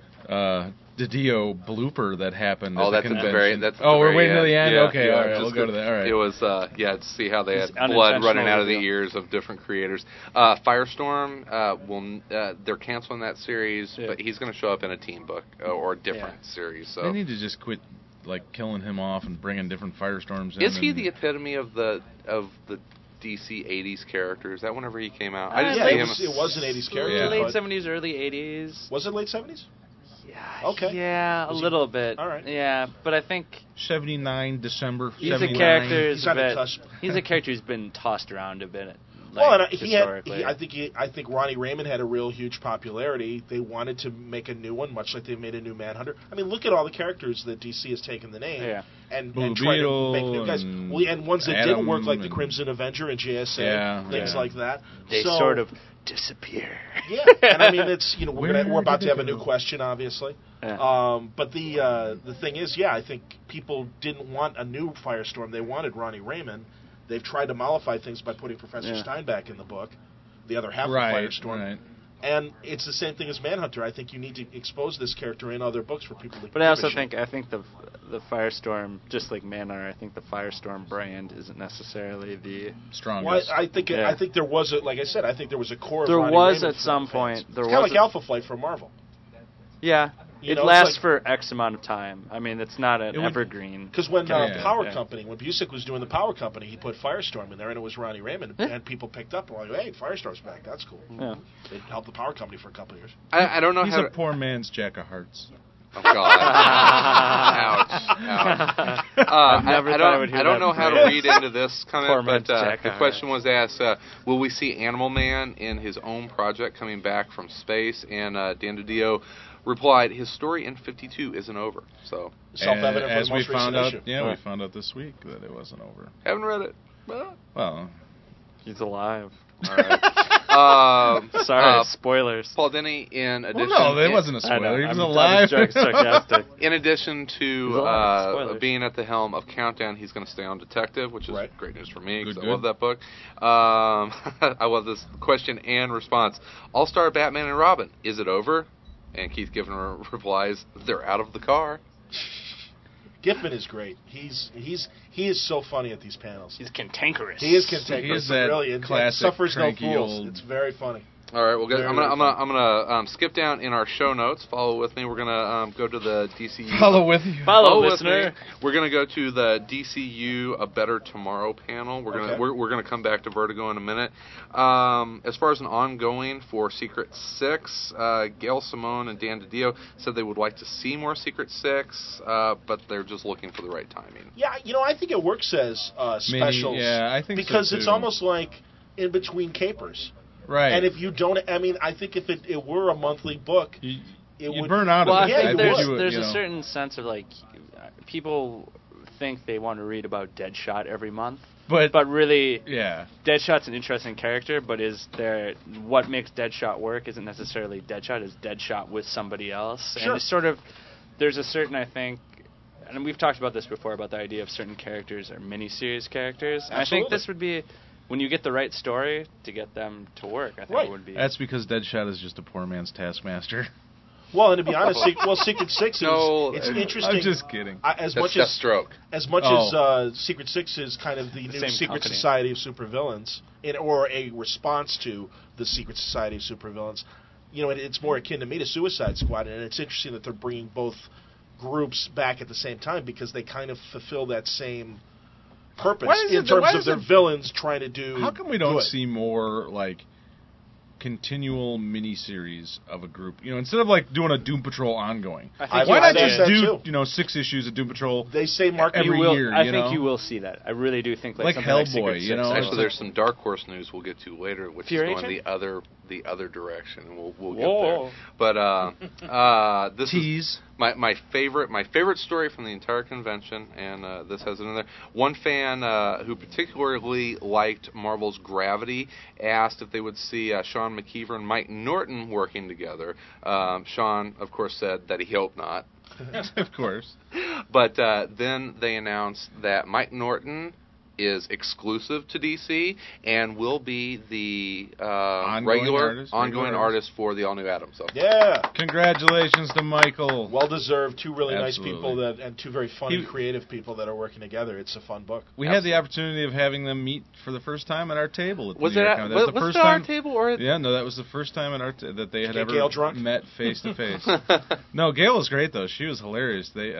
Didio blooper that happened. Oh, at that's the at the convention. very. That's at Oh, the we're very waiting end. till the end. Yeah, Okay, yeah, all right, just we'll go to that. All right. It was to see how they It's had blood unintentional running out of the reveal. ears of different creators. Firestorm they're canceling that series, Yeah. but he's going to show up in a team book or a different series. So They need to just quit killing him off and bringing different Firestorms in. is he and- the epitome of the DC 80s character? Is that whenever he came out? Uh, I just Yeah, see it him. was an 80s character. Yeah. Late but- 70s, early 80s. Was it late 70s? Yeah. Okay. Yeah, a Was he- little bit. all right. Yeah, but I think 79 December. he's a 79. character. He's on the cusp. He's a character who's been tossed around a bit. Well, and historically. I think Ronnie Raymond had a real huge popularity. They wanted to make a new one, much like they made a new Manhunter. I mean, look at all the characters that DC has taken the name Yeah. and Blue tried to Beetle make new guys. and And ones that Atom didn't work, like the and- Crimson Avenger and JSA, Yeah, things yeah. like that. They So- sort of disappear. Yeah, and I mean it's we're Where about did to have they a new go? question, obviously. Yeah. But the thing is, yeah, I think people didn't want a new Firestorm. They wanted Ronnie Raymond. They've tried to mollify things by putting Professor Yeah. Steinbeck in the book, the other half Right, of Firestorm. right. And it's the same thing as Manhunter. I think you need to expose this character in other books for people to. But I give also a shit. think the Firestorm, just like Manhunter, I think the Firestorm brand isn't necessarily the. Well, Strongest. I think Yeah. I think there was like I said, I think there was a core. There of Ronnie was Raymond at some fans. point. There It's kind was of like Alpha Flight from Marvel. Yeah. You It know, it's lasts like- for X amount of time. I mean, it's not an It would- evergreen. Because when Yeah, Power yeah. Company, when Busick was doing the Power Company, he put Firestorm in there, and it was Ronnie Raymond, Yeah. and people picked up and were like, "Hey, Firestorm's back. That's cool." Yeah. It helped the Power Company for a couple of years. I don't know He's how. a poor man's Jack of Hearts. Oh God! Ouch! Ouch! I've never I thought I don't. woid hear I don't that know how to before. read into this Poor comment, man's but Jack the of question was asked: will we see Animal Man in his own project coming back from space? And Dan DiDio replied, "His story in 52 isn't over." So Self-evident for as the we most found recent out, issue. yeah, we Right. found out this week that it wasn't over. haven't read it. Well, Well, He's alive. all right. Sorry, spoilers. Paul Denny, in addition, no, that wasn't a I know, spoiler. He was I'm alive. sarcastic. in addition He's alive. to Spoilers. being at the helm of Countdown, he's going to stay on Detective, which is Right. great news for me because Good, I good. love that book. I love this question and response. All-Star Batman and Robin, is it over? And Keith Giffen replies, "They're out of the car." Giffen is great. He is so funny at these panels. He's cantankerous. He is cantankerous. He is that really, and classic suffers no cranky fools. old- It's very funny. All right, well, guys, I'm gonna skip down in our show notes. Follow with me. We're gonna go to the DCU. Follow with you. Follow with listener. me. We're gonna go to the DCU A Better Tomorrow panel. We're gonna come back to Vertigo in a minute. As far as an ongoing for Secret Six, Gail Simone and Dan DiDio said they would like to see more Secret Six, but they're just looking for the right timing. Yeah, I think it works as specials. I think because so, too. it's almost like in between capers. Right. And if you don't, I think if it were a monthly book, it would burn out. Well, of I it. think there's you a know. certain sense of like people think they want to read about Deadshot every month, but really, yeah, Deadshot's an interesting character. But what makes Deadshot work isn't necessarily Deadshot. Is Deadshot with somebody else? Sure. And it's sort of there's a certain I think. And we've talked about this before about the idea of certain characters are miniseries characters. And I think this would be, when you get the right story to get them to work, I think it would be. That's because Deadshot is just a poor man's Taskmaster. Well, and to be honest, Secret Six it's interesting. I'm just kidding. As That's much Deathstroke. as Secret Six is kind of the new same Secret company. Society of Supervillains, or a response to the Secret Society of Supervillains. It's more akin to me to Suicide Squad, and it's interesting that they're bringing both groups back at the same time because they kind of fulfill that same purpose in terms of their villains trying to do. How come we don't good? see more like continual miniseries of a group? Instead of like doing a Doom Patrol ongoing. I think Why not say just that do 6 issues of Doom Patrol? They say Mark every year. I think you will see that. I really do think Like something Hellboy, like Secret Six. Actually, there's some Dark Horse news we'll get to later, which Fear is going Agent? the other direction, and we'll get Whoa. there. But this Tease. is my favorite story from the entire convention, and this has it in there. One fan who particularly liked Marvel's Gravity asked if they would see Sean McKeever and Mike Norton working together. Sean, of course, said that he hoped not. Of course. But then they announced that Mike Norton is exclusive to DC and will be the ongoing artist for the all-new Atom. So Yeah. Congratulations to Michael. Well deserved. Two really Absolutely. nice people and two very funny, creative people that are working together. It's a fun book. We had the opportunity of having them meet for the first time at our table. At the was New it York at, Comic Con. was the first it at our time, table or Yeah, no, that was the first time that they had Get ever Gail drunk? met face to face. No, Gail was great though. She was hilarious. She's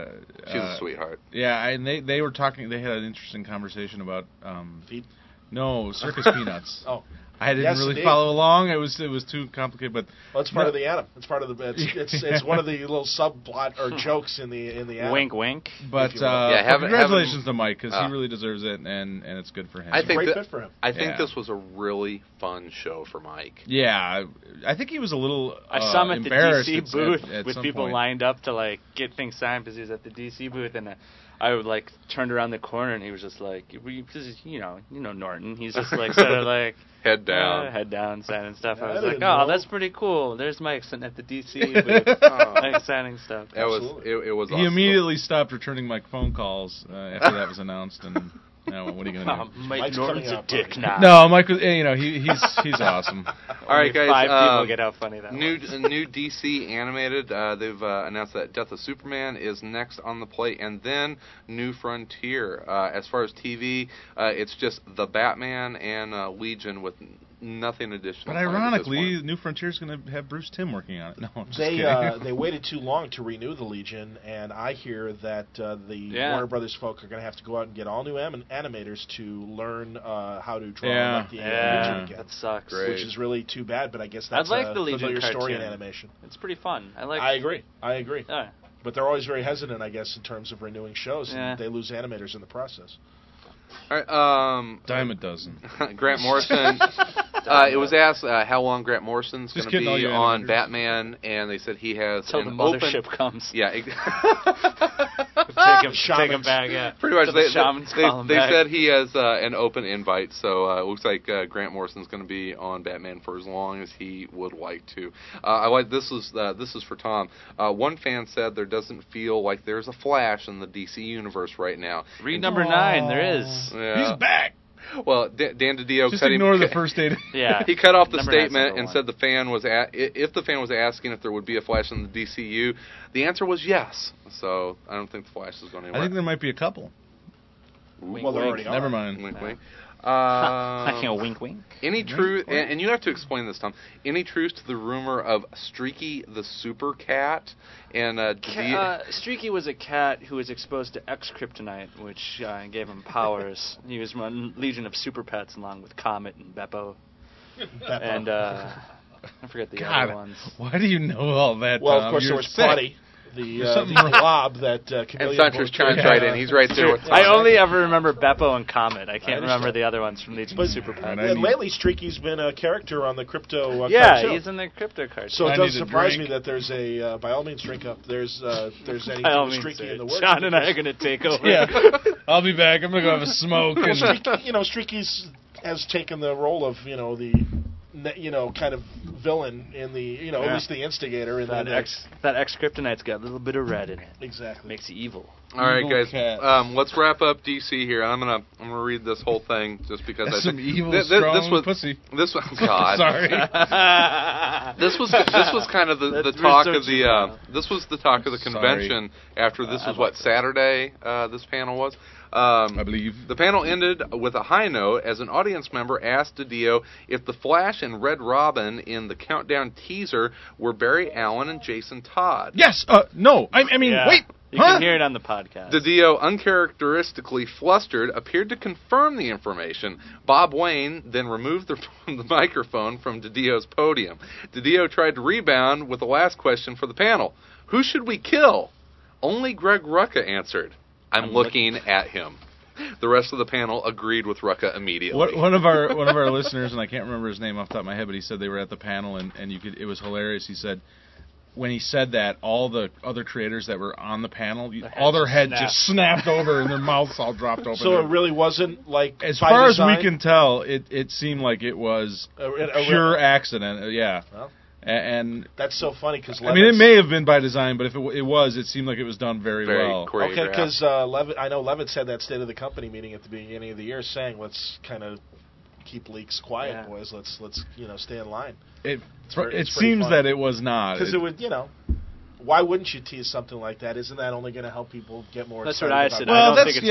a sweetheart. Yeah, and they were talking. They had an interesting conversation about Feet? No, circus peanuts. Oh. I didn't Yes, really indeed. follow along. It was too complicated, but Well, it's part of the Atom. It's part of the. It's one of the little subplot or jokes in the Atom. Wink, wink. But congratulations to Mike because he really deserves it, and it's good for him. I think great fit for him. I think this was a really fun show for Mike. Yeah, I think he was a little. I saw him at the embarrassed DC booth at with some people point. lined up to get things signed because he was at the DC booth, and I would turned around the corner and he was just you know Norton. He's just sort of head down, signing stuff. I was didn't like, oh, know. that's pretty cool. There's Mike sitting at the DC booth, signing stuff. It was He awesome. immediately stopped returning my phone calls after that was announced, and now what are you going to do? Mike Mike's Norton's coming a out, dick buddy. now. No, Mike was. He's awesome. All right, guys. 5 people get how funny that new was. new DC animated. They've announced that Death of Superman is next on the plate, and then New Frontier. As far as TV, it's just the Batman and Legion with nothing additional. But ironically, New Frontier's going to have Bruce Timm working on it. No, I'm just kidding. They waited too long to renew the Legion, and I hear that the Warner Brothers folk are going to have to go out and get all new animators to learn how to draw like the Legion again. That sucks. Great. Which is really too bad, but I guess that's I'd like the a Legion familiar story in cartoon. animation. It's pretty fun. I agree. Yeah. But they're always very hesitant, I guess, in terms of renewing shows, and they lose animators in the process. All right, dime a dozen. Grant Morrison. It was asked how long Grant Morrison's going to kidding, all be you on animators. Batman, and they said he has Until the an mothership open. comes. Yeah, Take him back. Yeah. pretty much. The shamans call him They back. said he has an open invite, so it looks like Grant Morrison's going to be on Batman for as long as he would like to. I like this is for Tom. One fan said there doesn't feel like there's a Flash in the DC universe right now. Read number 9. There is. Yeah. He's back. Well, Dan DiDio Just cut ignore him. the first 8. Yeah. He cut off the Number 9's statement number and 1. said the fan was if the fan was asking if there would be a Flash in the DCU, the answer was yes. So I don't think the Flash is going anywhere. I think there might be a couple. Wink, Well, there wink. already are. Never mind. Wink, wink. Wink, wink. Any truth, and you have to explain this, Tom. Any truth to the rumor of Streaky the Super Cat? And Streaky was a cat who was exposed to X-Kryptonite, which gave him powers. He was one legion of super pets along with Comet and Beppo. And I forget the other ones. Why do you know all that? Well, Tom? of course, You're there was sick. Putty, the blob that and Chameleon. Sancher's chimes right in. He's right there with Tom. I only ever remember Beppo and Comet. I can't remember the other ones from Legion of Super Pets. And lately, Streaky's been a character on the Crypto cartoon. He's in the Crypto cartoon. So it doesn't surprise me that there's a, by all means, drink up. There's anything Streaky in the works. John and I are going to take over. Yeah, I'll be back. I'm going to go have a smoke. Well, Streaky's has taken the role of, kind of villain in the, at least the instigator in that X-Kryptonite's got a little bit of red in it. Exactly. Makes it evil. All right, guys. Let's wrap up DC here. I'm gonna read this whole thing just because That's I think some evil, strong pussy. This was God. Sorry. This was kind of the talk of the this was the talk of the convention after this was what Saturday this panel was. I believe. The panel ended with a high note as an audience member asked DiDio if the Flash and Red Robin in the Countdown teaser were Barry Allen and Jason Todd. Yes. No. I mean, wait. You can hear it on the podcast. DiDio, uncharacteristically flustered, appeared to confirm the information. Bob Wayne then removed the microphone from DiDio's podium. DiDio tried to rebound with the last question for the panel. Who should we kill? Only Greg Rucka answered. I'm looking at him. The rest of the panel agreed with Rucka immediately. One of our listeners, and I can't remember his name off the top of my head, but he said they were at the panel and it was hilarious. He said when he said that, all the other creators that were on the panel, all their heads just snapped over and their mouths all dropped open. So it really wasn't like, as far as we can tell, it seemed like it was a pure accident. Yeah. Well, and that's so funny because it may have been by design, but if it was, it seemed like it was done very well. Okay, because I know Levitt said that State of the Company meeting at the beginning of the year, saying let's kind of keep leaks quiet, boys. Let's stay in line. It seems fun. That it was not because it would Why wouldn't you tease something like that? Isn't that only going to help people get more excited? That's what I said. Well, I don't think it's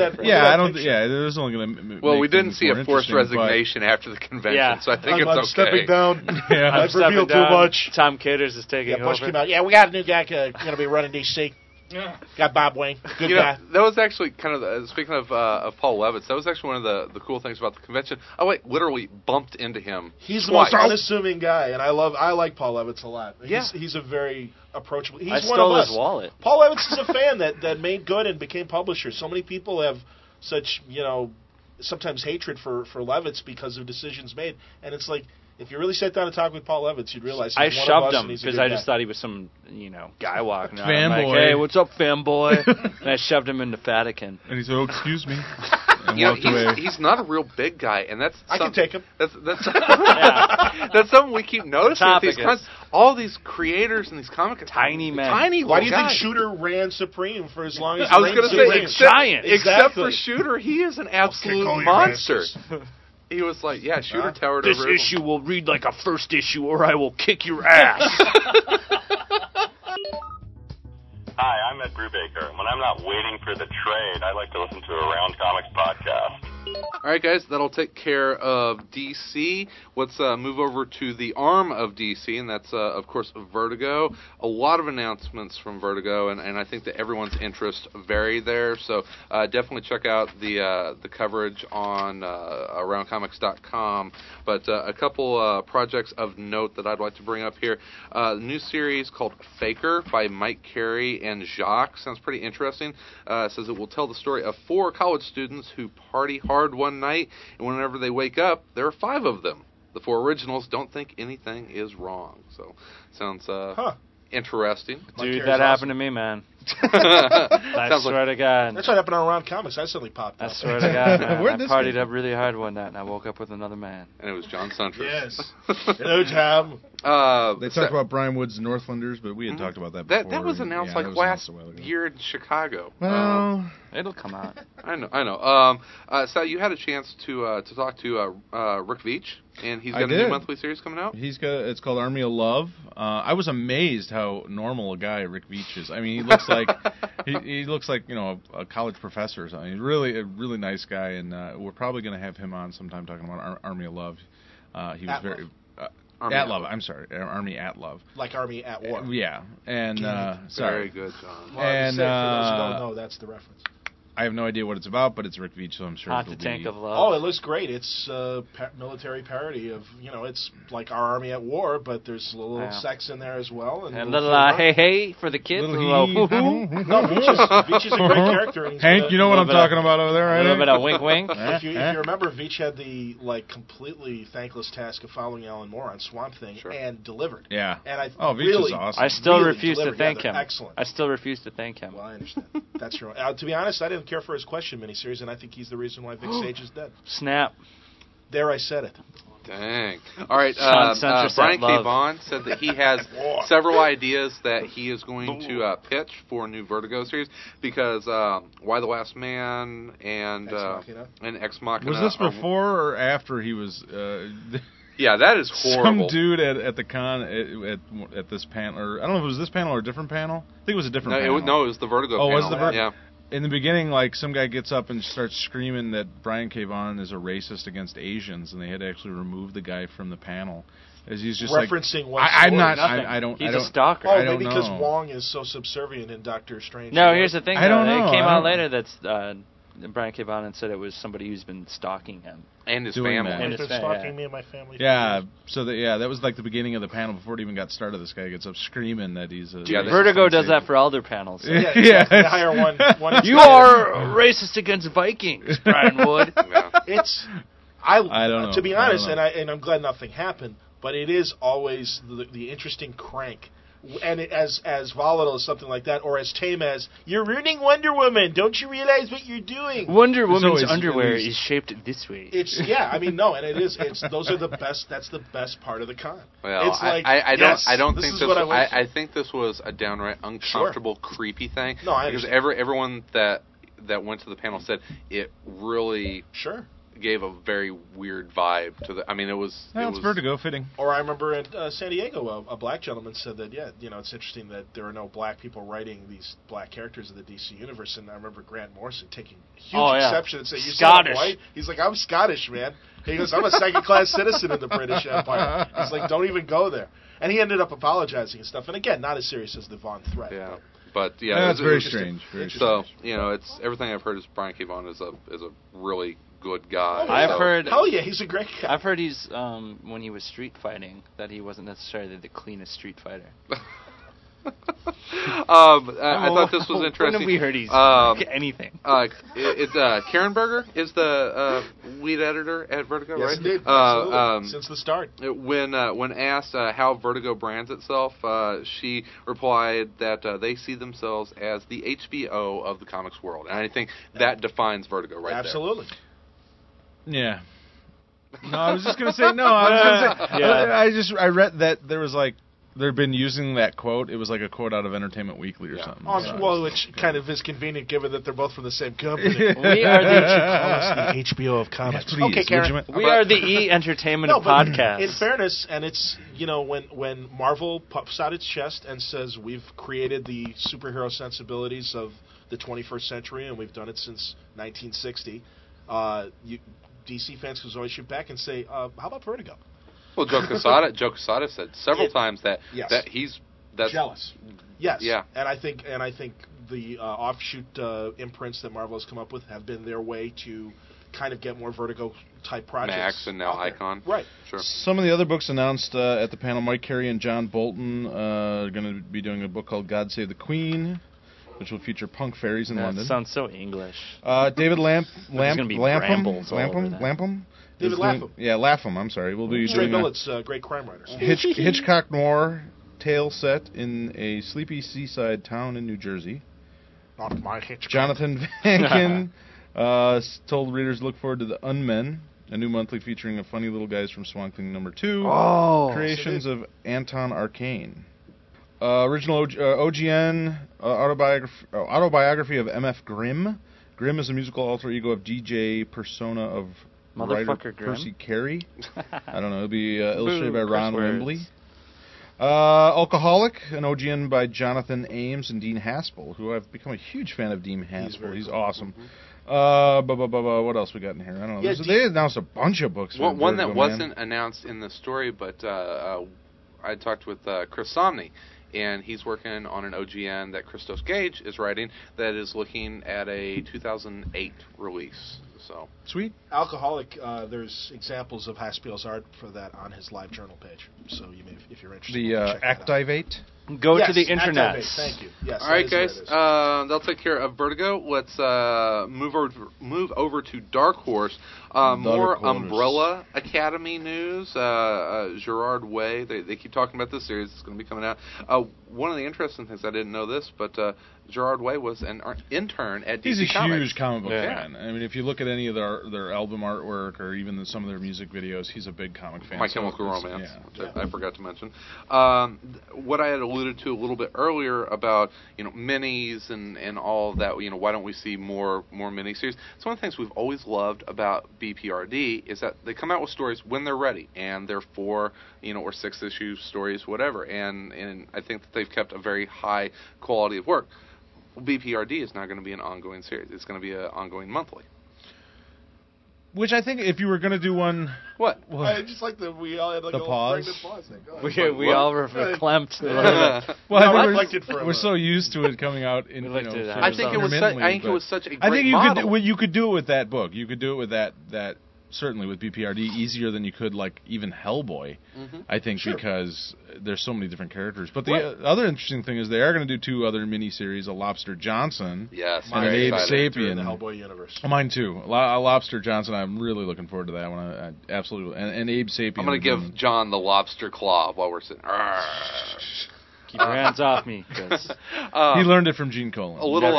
I don't. Yeah, it was only going to. Well, we didn't see a forced resignation after the convention, so I think I'm it's stepping down. I've revealed too much. Tom Kidders is taking over. Bush came out. Yeah, we got a new guy going to be running DC. Got Bob Wayne. Good guy. That was actually kind of, speaking of Paul Levitz, that was actually one of the cool things about the convention. I literally bumped into him. He's the most unassuming guy, and I like Paul Levitz a lot. He's a very approachable. He's I one of us. His wallet. Paul Levitz is a fan that made good and became publisher. So many people have such, sometimes hatred for Levitz because of decisions made, and it's like, if you really sat down and talked with Paul Levitz, you'd realize I shoved him because I just thought he was some, guy walking around. Fanboy. I'm like, hey, what's up, fanboy? And I shoved him into Vatican. And he said, oh, excuse me. He's not a real big guy, and I can take him. That's something we keep noticing. All these creators and these comic tiny men, Why do you think Shooter ran supreme for as long as I was going to say? Giant, except for Shooter, he is an absolute monster. He was like, Shooter towered over. This issue will read like a first issue, or I will kick your ass. Hi, I'm Ed Brubaker, and when I'm not waiting for the trade, I like to listen to a Round Comics podcast. All right, guys, that'll take care of DC. Let's move over to the arm of DC, and that's, of course, Vertigo. A lot of announcements from Vertigo, and I think that everyone's interests vary there. So definitely check out the coverage on AroundComics.com. But a couple projects of note that I'd like to bring up here. A new series called Faker by Mike Carey and Jacques. Sounds pretty interesting. It says it will tell the story of 4 college students who party hard one night, and whenever they wake up, there are 5 of them. The 4 originals don't think anything is wrong. So, sounds interesting. Dude, that happened to me, man. I swear to God. That's what happened on Around Comics. I suddenly popped up. I swear to God, man. I partied up really hard one night, and I woke up with another man. And it was John Suntress. Yes. Hello, Tom. They talked about Brian Wood's Northlanders, but we had talked about that before. That was announced last year in Chicago. Well, it'll come out. I know. So you had a chance to talk to Rick Veitch, and he's got a new monthly series coming out. It's called Army of Love. I was amazed how normal a guy Rick Veitch is. I mean, he looks like he looks like a college professor or something. He's really a really nice guy, and we're probably going to have him on sometime talking about Army of Love. He was very. Army at Love. I'm sorry, Army at Love. Like Army at War. Yeah, and very good, John. Well, and for those who don't know, that's the reference. I have no idea what it's about, but it's Rick Veitch, so I'm sure Hot it'll to Tank be... of Love. Oh, it looks great. It's a military parody of, it's like our Army at War, but there's a little sex in there as well. And a little hey for the kids. No, Veitch is a great character. And Hank, you know what I'm talking about over there, right? A little bit of wink wink. If you remember, Veitch had the completely thankless task of following Alan Moore on Swamp Thing and delivered. Yeah. And Veitch is awesome. I still really refuse to thank him. Excellent. I still refuse to thank him. Well, I understand. That's true. To be honest, I didn't care for his question miniseries, and I think he's the reason why Vic Sage is dead. Snap. There, I said it. Dang. All right, Brian K. Vaughan said that he has several ideas that he is going to pitch for new Vertigo series because Why the Last Man and Ex Machina. Was this before or after he was... Yeah, that is horrible. Some dude at the con at this panel, or I don't know if it was this panel or a different panel. I think it was a different panel. No, it was the Vertigo panel. Oh, was the Vertigo? Yeah. In the beginning, some guy gets up and starts screaming that Brian K. Vaughan is a racist against Asians, and they had to actually remove the guy from the panel. As he's just referencing what I'm not. I don't. He's a stalker. Oh, maybe because Wong is so subservient in Doctor Strange. No, here's the thing. I don't know. It came out later that Brian K. Vaughan said it was somebody who's been stalking him and his family. And his stalking me and my family. Yeah. So that was like the beginning of the panel before it even got started. This guy gets up screaming that he's a... Yeah, Vertigo does that for all their panels. So. Yeah. Exactly. They hire one. You are racist against Vikings, Brian Wood. I don't know. To be honest, and I'm glad nothing happened, but it is always the interesting crank. And as volatile as something like that, or as tame as, you're ruining Wonder Woman, don't you realize what you're doing? Wonder Woman's underwear is shaped this way. And it is. Those are the best. That's the best part of the con. Well, it's like, I think this was a downright uncomfortable, creepy thing. No, I because everyone that went to the panel said it really gave a very weird vibe to the. I mean, it was Vertigo fitting. Or I remember in San Diego, a black gentleman said that it's interesting that there are no black people writing these black characters in the DC universe, and I remember Grant Morrison taking huge exception and saying, "You Scottish, white?" He's like, "I'm Scottish, man." He goes, "I'm a second-class citizen in the British Empire." He's like, "Don't even go there." And he ended up apologizing and stuff. And again, not as serious as the Vaughn threat. Yeah. But that's very strange. So it's everything I've heard is Brian K. Vaughan is a really good guy. I've heard. Hell yeah, he's a great guy. I've heard he's when he was street fighting that he wasn't necessarily the cleanest street fighter. I thought this was interesting. When have we heard he's anything? Karen Berger is the lead editor at Vertigo, yes, right? Indeed. Absolutely. Since the start. When asked how Vertigo brands itself, she replied that they see themselves as the HBO of the comics world, and I think that defines Vertigo right Absolutely. there. Yeah. No, I was just going to say no. I was going to say I read that there was they've been using that quote. It was like a quote out of Entertainment Weekly or something. Which kind of is convenient given that they're both from the same company. We are the HBO of comics. Yes, please, okay, Karen. We are the E! Entertainment of podcasts. In fairness, and it's, when Marvel puffs out its chest and says we've created the superhero sensibilities of the 21st century and we've done it since 1960, DC fans can always shoot back and say, how about Vertigo? Well, Joe Quesada said several times that he's jealous. Yes. Yeah. And I think the offshoot imprints that Marvel has come up with have been their way to kind of get more Vertigo type projects. Max and now Icon. Right. Sure. Some of the other books announced at the panel, Mike Carey and John Bolton are going to be doing a book called God Save the Queen, which will feature punk fairies in London. That sounds so English. David Lapham. David Lapham. Lapham. I'm sorry. We'll be Stray doing Billet's great crime writers. Hitchcock noir tale set in a sleepy seaside town in New Jersey. Not my Hitchcock. Jonathan Vankin told readers to look forward to The Unmen, a new monthly featuring the funny little guys from Swamp Thing #2. Oh, Creations of Anton Arcane. Original OGN autobiography of M.F. Grimm. Grimm is a musical alter ego of DJ persona of writer Percy Carey. I don't know. It'll be illustrated by Ron Wimbley. Alcoholic, an OGN by Jonathan Ames and Dean Haspel, who I've become a huge fan of. Dean Haspel, he's awesome. What else we got in here? I don't know. They announced a bunch of books. One that wasn't announced in the story, but I talked with Chris Somney, and he's working on an OGN that Christos Gage is writing that is looking at a 2008 release. So sweet. Alcoholic. There's examples of Haspel's art for that on his live journal page. So you may, if you're interested, the Activate. Go to the internet. Thank you. Yes. All right, guys. They'll take care of Vertigo. Let's move over to Dark Horse. More Umbrella Academy news. Gerard Way. They keep talking about this series. It's going to be coming out. One of the interesting things, I didn't know this, but Gerard Way was an intern at DC He's a Comics. huge comic book fan. I mean, if you look at any of their album artwork or even some of their music videos, he's a big comic fan. My Chemical Romance, which I forgot to mention. What I had alluded to a little bit earlier about minis and all of that. Why don't we see more miniseries? It's one of the things we've always loved about BPRD is that they come out with stories when they're ready, and they're 4 or 6 issue stories, whatever. And I think that they've kept a very high quality of work. Well, BPRD is not going to be an ongoing series. It's going to be an ongoing monthly. Which I think if you were going to do one... What? I just like that we all had like the pause. We all were verklempt. We're so used to it coming out in. I think it was such a great model. You could do it with that book. You could do it with that certainly with BPRD easier than you could like even Hellboy. I think because there's so many different characters. But the other interesting thing is they are going to do 2 other miniseries: a Lobster Johnson, and an Abe Sapien. In the Hellboy universe. Mine too. Lobster Johnson. I'm really looking forward to that one. Absolutely. And Abe Sapien. I'm going to give John the lobster claw while we're sitting. Keep your hands off me. He learned it from Gene Colan. A little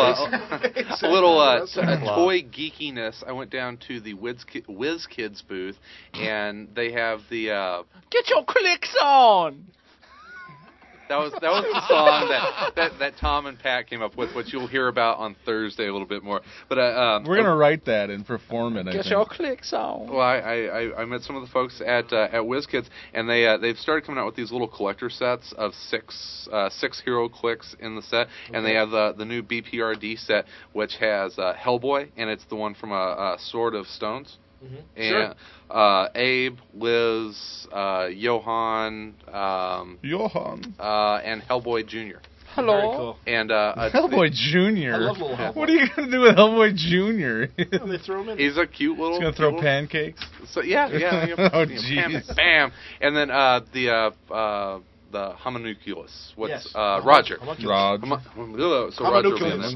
toy geekiness. I went down to the Whiz Kids booth, and they have the Get your clicks on! That was the song that Tom and Pat came up with, which you'll hear about on Thursday a little bit more. But we're gonna write that and perform it. Get your clicks on. Well, I met some of the folks at WizKids, and they've started coming out with these little collector sets of six hero clicks in the set, and they have the new BPRD set, which has Hellboy, and it's the one from a Sword of Stones. And Abe, Liz, Johan, and Hellboy Jr. Hello. Very cool. And Hellboy Jr. I love little Hellboy. What are you going to do with Hellboy Jr.? They throw him in. He's a cute little. He's going to throw pancakes. So yeah. Oh jeez. Bam. And then the homunculus. What's Roger? Rod. So Roger.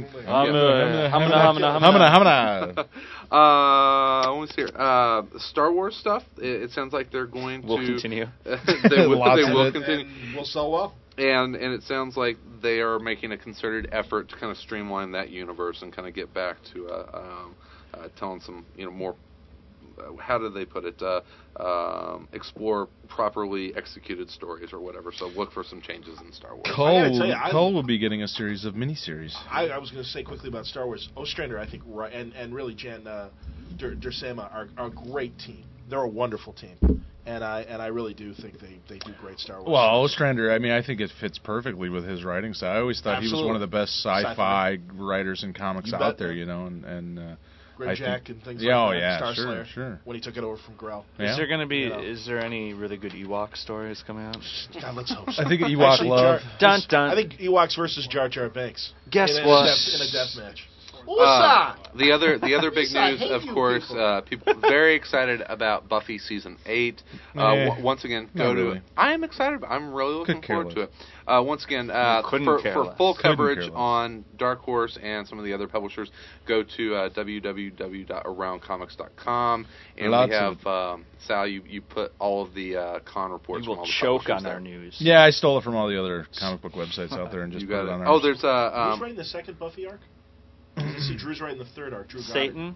Hamana. Let me see here. Star Wars stuff. It sounds like they're going to continue. They will continue. And we'll sell well. And it sounds like they are making a concerted effort to kind of streamline that universe and kind of get back to telling some more. How do they put it? Explore properly executed stories or whatever. So look for some changes in Star Wars. Cole will be getting a series of miniseries. I was going to say quickly about Star Wars. Ostrander, I think, and really Jan Dursema are a great team. They're a wonderful team. And I really do think they do great Star Wars. Well, Ostrander, I think it fits perfectly with his writing style. I always thought he was one of the best sci-fi writers in comics out there, and Grimjack and things like that. Star Slayer, sure. When he took it over from Grell. Yeah. Is there going to be? Is there any really good Ewok stories coming out? God, let's hope so. I think Ewok love. Dun. I think Ewoks versus Jar Jar Binks. Guess what? In a death match. The other big news, of course, people very excited about Buffy season 8. Once again, I am excited. I'm really looking forward to it. Once again, for full coverage on Dark Horse and some of the other publishers, go to www.aroundcomics.com, and we have Sal. You put all of the con reports. You will choke on our news. Yeah, I stole it from all the other comic book websites out there and just put it on. Oh, there's who's writing the second Buffy arc? See, Drew's writing the third arc. Drew Satan.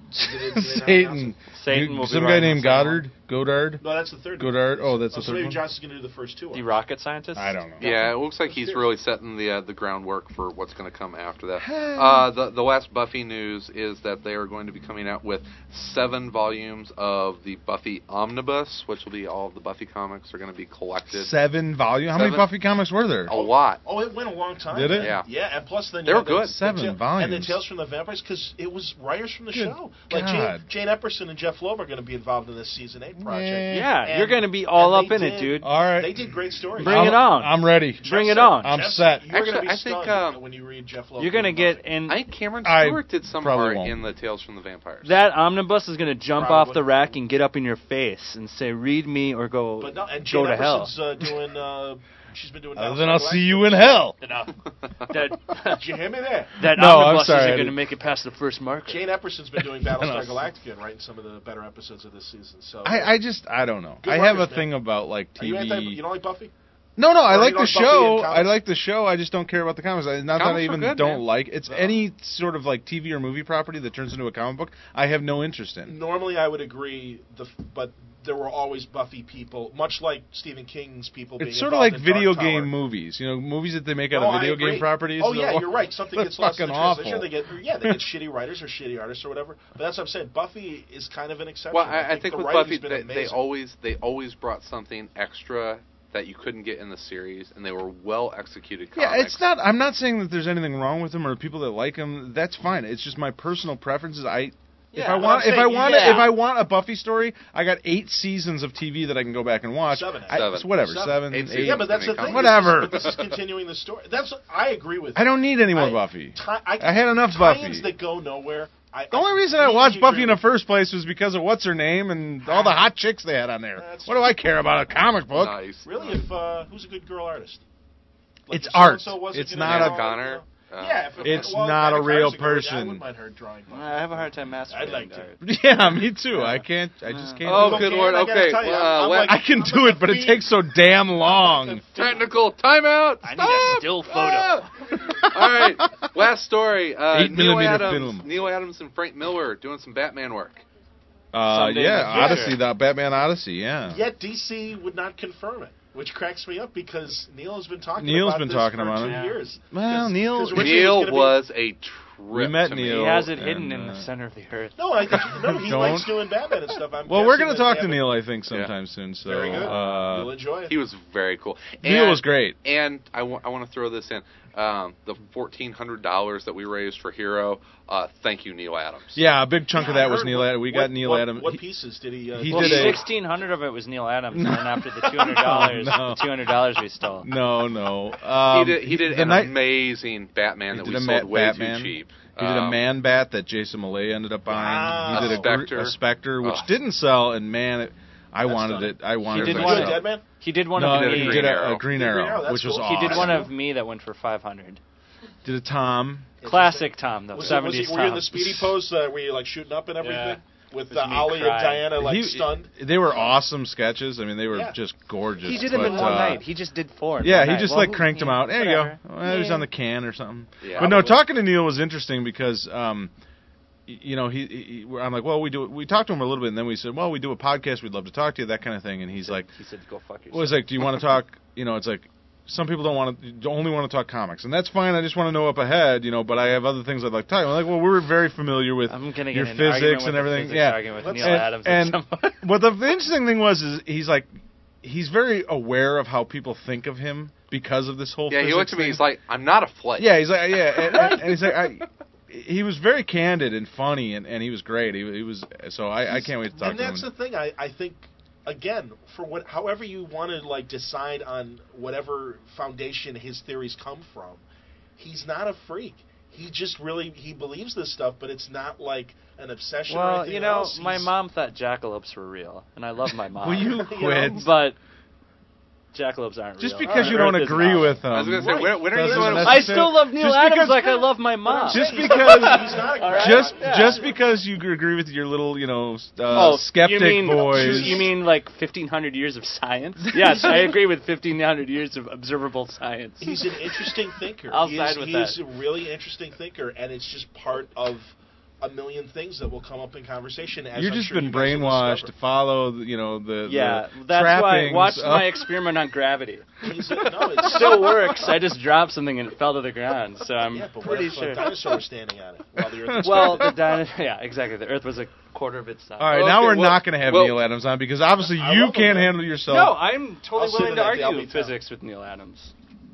Satan. Satan will be some guy running named the second one. Goddard. No, that's the third. Goddard. Oh, that's the so third maybe one. Johnson's going to do the first two. The rocket scientist? I don't know. Yeah, it looks like he's really setting the groundwork for what's going to come after that. The last Buffy news is that they are going to be coming out with 7 volumes of the Buffy Omnibus, which will be all of the Buffy comics are going to be collected. 7 volumes? How many Buffy comics were there? A lot. Oh, it went a long time. Did it? Yeah. Yeah, and plus then they were good. 7 volumes. And the Tales from the Vampires, because it was writers from the Good show. Like God. Jane Epperson and Jeff Loeb are going to be involved in this season 8 project. Yeah, And- you're going to be all and up they in it, did- dude. All right. They did great stories. Bring it on. I'm ready. Bring it on. I'm set. You're going to be Actually, I think, stunned when you read Jeff Loeb. You're going to read get Buffy. in. I think Cameron I Stewart did some probably art won't. in the Tales from the Vampires. That omnibus is going to jump Probably. off the rack and get up in your face and say, "Read me or go But no, and go Jane to hell." Epperson's doing. She's been doing. Then I'll see you in hell. That Did you hear me there? that No, I'm omnibus sorry, I isn't going to didn't. make it past the first marker. Jane Epperson's been doing Battlestar Galactica and writing some of the better episodes of this season. So I don't know. Good I have a writers, thing about like Are you TV. you don't like Buffy? No, I Or like you the don't Buffy show. and I comics? like the show. I just don't care about the comics. Not that Comics I are even good, don't man. like. It's any sort of like TV or movie property that turns into a comic book. I have no interest in. Normally, I would agree. But there were always Buffy people, much like Stephen King's people. Being It's sort of like involved in video Dark Tower. game movies. You know, movies that they make out No, of I video agree. game properties. Oh yeah, you're right. Something They're gets lost in fucking the translation. awful. They get shitty writers or shitty artists or whatever. But that's what I'm saying. Buffy is kind of an exception. Well, I think the with writing's Buffy, been they amazing. always brought something extra that you couldn't get in the series, and they were well executed comics. Yeah, it's not. I'm not saying that there's anything wrong with them or people that like them. That's fine. It's just my personal preferences. If I want a Buffy story, I got 8 seasons of TV that I can go back and watch. 7. It's whatever, 7, 8. Yeah, but that's the thing. Whatever. This is continuing the story. I agree with you. I don't need any more Buffy. I had enough Buffy. Tie-ins that go nowhere. The only reason I watched Buffy in the first place was because of what's her name and all the hot chicks they had on there. That's What do I care about a comic book? Nice. Really, if who's a good girl artist? Like It's if art. so-and-so wasn't It's gonna not draw, a- Amanda Connor. Yeah, It's not a Amanda real Connor's a girl, person. I wouldn't mind her drawing. Buffy. I have a hard time mastering. I'd like to. art. Yeah, me too. I can't. I just can't. Oh, do it. good Okay, lord. I gotta Okay. tell you, I'm like- I can do it, but it takes so damn long. Technical timeout. I need a still photo. All right. Last story. 8mm film. Neil Adams and Frank Miller doing some Batman work. Someday in Yeah, the future. Odyssey, the Batman Odyssey. Yeah. Yet DC would not confirm it, which cracks me up because Neil has been talking Neil's about been this talking for about 2 it. years. Well, Neil- 'Cause originally Neil it was was a trip. We met to me. Neil. He has it and, hidden in the center of the earth. No, I think he Don't. likes doing Batman and stuff. Well, we're going to talk to Neil, I think, sometime soon. So, Very good. You'll enjoy it. He was very cool. Neil was great. And I want to throw this in. The $1,400 that we raised for Hero, thank you, Neil Adams. Yeah, a big chunk of that I was heard Neil what- Adams. We got Neil Adams. What pieces did he? he Well, did a- 1,600 of it was Neil Adams, and then after the $200, No. the $200 we stole. No. He did the an night- amazing Batman He that did we a sold way Batman. too cheap. He did a Man Bat that Jason Malay ended up buying. Wow. He did A Spectre. a Spectre, which Ugh. didn't sell, and man, I That's wanted stunning. it. I wanted He did it. Did one you of- do Dead Man? He did one No, of did me. a he Green did Arrow. a Green Green Arrow, Arrow, that's which was cool. awesome. He did one of me that went for 500. Did a Tom. Classic Tom, though. Was 70s were you in Tom. the speedy pose where you like shooting up and everything Yeah. with It was me Ollie and crying. Diana like stunned? They were awesome sketches. I mean, they were Yeah. just gorgeous. He did them in but, one night. He just did 4. in Yeah, one he night. just Well, like who- cranked them out. There you whatever. go. Well, he was Yeah. on the can or something. Yeah. But no, talking to Neil was interesting because, you know, I'm like, well, we talked to him a little bit, and then we said, well, we do a podcast. We'd love to talk to you, that kind of thing. And he's like, He said, go fuck yourself. well, it's like, do you want to talk? You know, it's like some people only want to talk comics, and that's fine. I just want to know up ahead, you know. But I have other things I'd like to talk. I'm like, well, we're very familiar with I'm gonna your get in an argument physics with and the everything. physics Yeah, argument with Neil and, Adams and at some point. what the interesting thing was is he's like, he's very aware of how people think of him because of this whole. Yeah, he physics looked at me. thing. He's like, I'm not a flake. Yeah, he's like, yeah, and he's like, he was very candid and funny, and he was great. He was so I can't wait to talk And to him. that's the thing. I think again for however you want to like decide on whatever foundation his theories come from, he's not a freak. He just he believes this stuff, but it's not like an obsession or Well, anything you know, else. my He's- mom thought jackalopes were real, and I love my mom. Will you quit? But jackalopes aren't Just real. because you Earth don't is agree not. with him. I was going to say, Right. when are you Doesn't going to... necessarily- I still love Neil Just Adams because- like I love my mom. Just He's because not- he's not a All right. just Yeah. just because you agree with your little, you know, skeptic boys. You mean like 1,500 years of science? Yes, I agree with 1,500 years of observable science. He's an interesting thinker. I'll side with He's that. a really interesting thinker, and it's just part of a million things that will come up in conversation. As You've I'm just sure been you guys will brainwashed discover. to follow, the that's why. trappings Watch of- my experiment on gravity. No, It it's still works. I just dropped something and it fell to the ground, so I'm Yeah, but pretty what if sure. a dinosaur was standing on it while the Earth was Well, yeah, exactly. The Earth was a quarter of its size. All right, now Okay, we're well- not going to have well- Neil Adams on because obviously I you love him, can't man. handle yourself. No, I'm totally I'll sit willing in to at the argue LB physics with Neil Adams.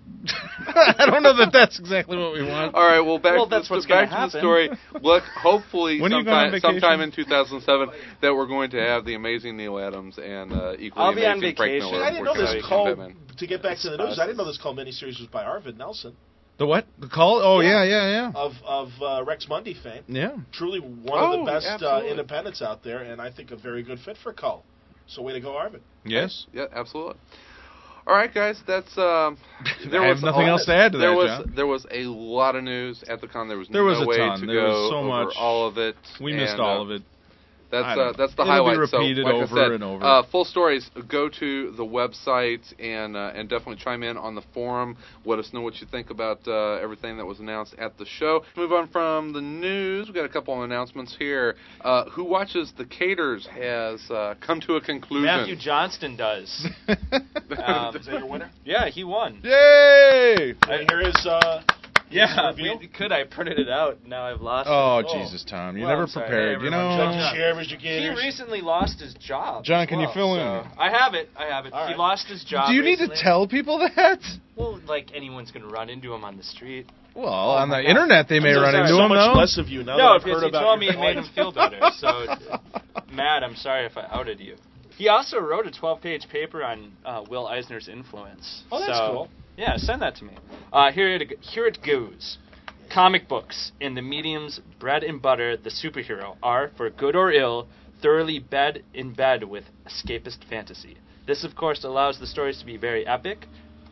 I don't know that that's exactly what we want. All right, well, Well, that's what's back gonna to the happen. story. Look, hopefully When are you going on vacation? sometime in 2007 that we're going to have the amazing Neil Adams and equally I'll be on amazing Frank vacation. Miller. I didn't know working this on call. Batman. To get back to the news, I didn't know this call miniseries was by Arvid Nelson The what? The call? Oh, Yeah. yeah. of Rex Mundy fame. Yeah. Truly one of the best absolutely. independents out there, and I think a very good fit for Cull. So way to go, Arvid. Yes. Yeah, absolutely. All right, guys, that's. I have nothing else to add to there that, was John. there was a lot of news at the con. There was There no was a way ton. to There go was so over much. all of it. We missed and, all of it. I That's don't know. that's the It'll be highlight. repeated so, like over I said, and over. Full stories. Go to the website and definitely chime in on the forum. Let us know what you think about everything that was announced at the show. Move on from the news. We got a couple of announcements here. Who Watches the Caters has come to a conclusion. Matthew Johnston does. Is that your winner? Yeah, he won. Yay! And here is Yeah, reveal? I printed it out. Now I've lost it. Oh, Jesus, Tom. You Well, never I'm sorry. prepared. Hey, You everyone, know. John. Share as your He gators. recently lost his job. John, as can you well, fill in? so- I have it. All He right. lost his job. Do you need to recently. tell people that? Well, like anyone's gonna run into him on the street. Well, on the internet they may I'm so run sorry. into so him, much though. less of you now No, that I've because heard he about told me your it made him feel better. So, Matt, I'm sorry if I outed you. He also wrote a 12-page paper on Will Eisner's influence. Oh, that's cool. Yeah, send that to me. Here it goes. Comic books in the mediums bread and butter, the superhero, are, for good or ill, thoroughly in bed with escapist fantasy. This, of course, allows the stories to be very epic.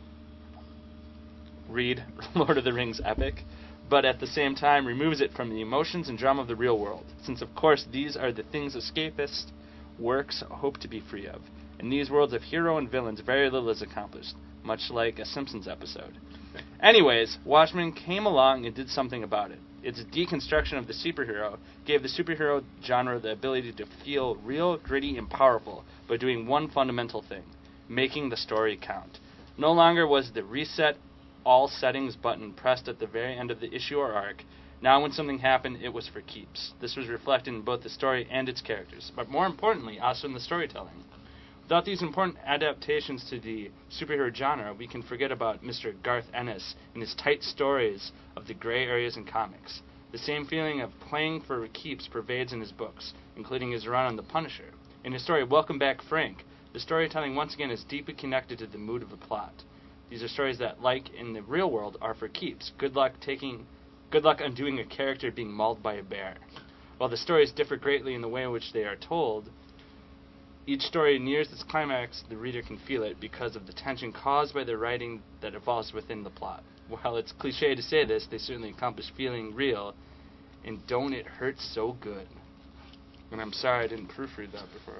Read Lord of the Rings epic. But at the same time removes it from the emotions and drama of the real world, since, of course, these are the things escapist works hope to be free of. In these worlds of hero and villains, very little is accomplished, much like a Simpsons episode. Anyways, Watchmen came along and did something about it. Its deconstruction of the superhero gave the superhero genre the ability to feel real, gritty, and powerful by doing one fundamental thing, making the story count. No longer was the reset all settings button pressed at the very end of the issue or arc. Now when something happened, it was for keeps. This was reflected in both the story and its characters, but more importantly, also in the storytelling. Without these important adaptations to the superhero genre, we can forget about Mr. Garth Ennis and his tight stories of the gray areas in comics. The same feeling of playing for keeps pervades in his books, including his run on The Punisher. In his story, Welcome Back, Frank, the storytelling once again is deeply connected to the mood of the plot. These are stories that, like in the real world, are for keeps. Good luck undoing a character being mauled by a bear. While the stories differ greatly in the way in which they are told, each story nears its climax, the reader can feel it because of the tension caused by the writing that evolves within the plot. While it's cliche to say this, they certainly accomplish feeling real, and don't it hurt so good. And I'm sorry I didn't proofread that before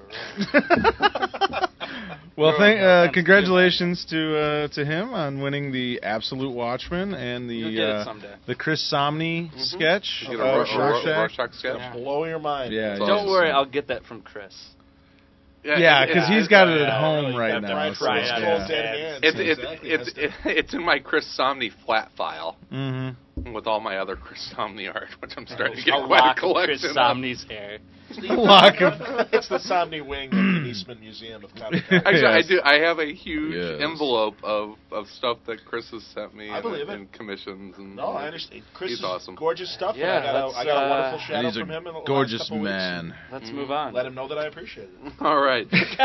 I wrote it. Well, congratulations to him on winning the Absolute Watchmen and You'll get it someday. the Chris Somney sketch. You get a Rorschach sketch. Yeah. Blow your mind. Yeah, Don't worry, I'll get that from Chris. Yeah, because he's got it at Yeah, home really right got now. that so, right. yeah. Cold dead hands. It's in my Chris Somney flat file Mm-hmm. with all my other Chris Somney art, which I'm starting to get A quite a lock of collection Chris of. Somney's hair. Lock of It's the Somni wing of the Eastman Museum of Comic Con. Actually, Yes. I do. I have a huge Yes. envelope of stuff that Chris has sent me I believe it. and commissions. And, No, I understand. Chris He's is awesome. gorgeous stuff. Yeah, and I got a wonderful And shadow he's from him in the a gorgeous last couple weeks. man. Let's move on. Let him know that I appreciate it. All right.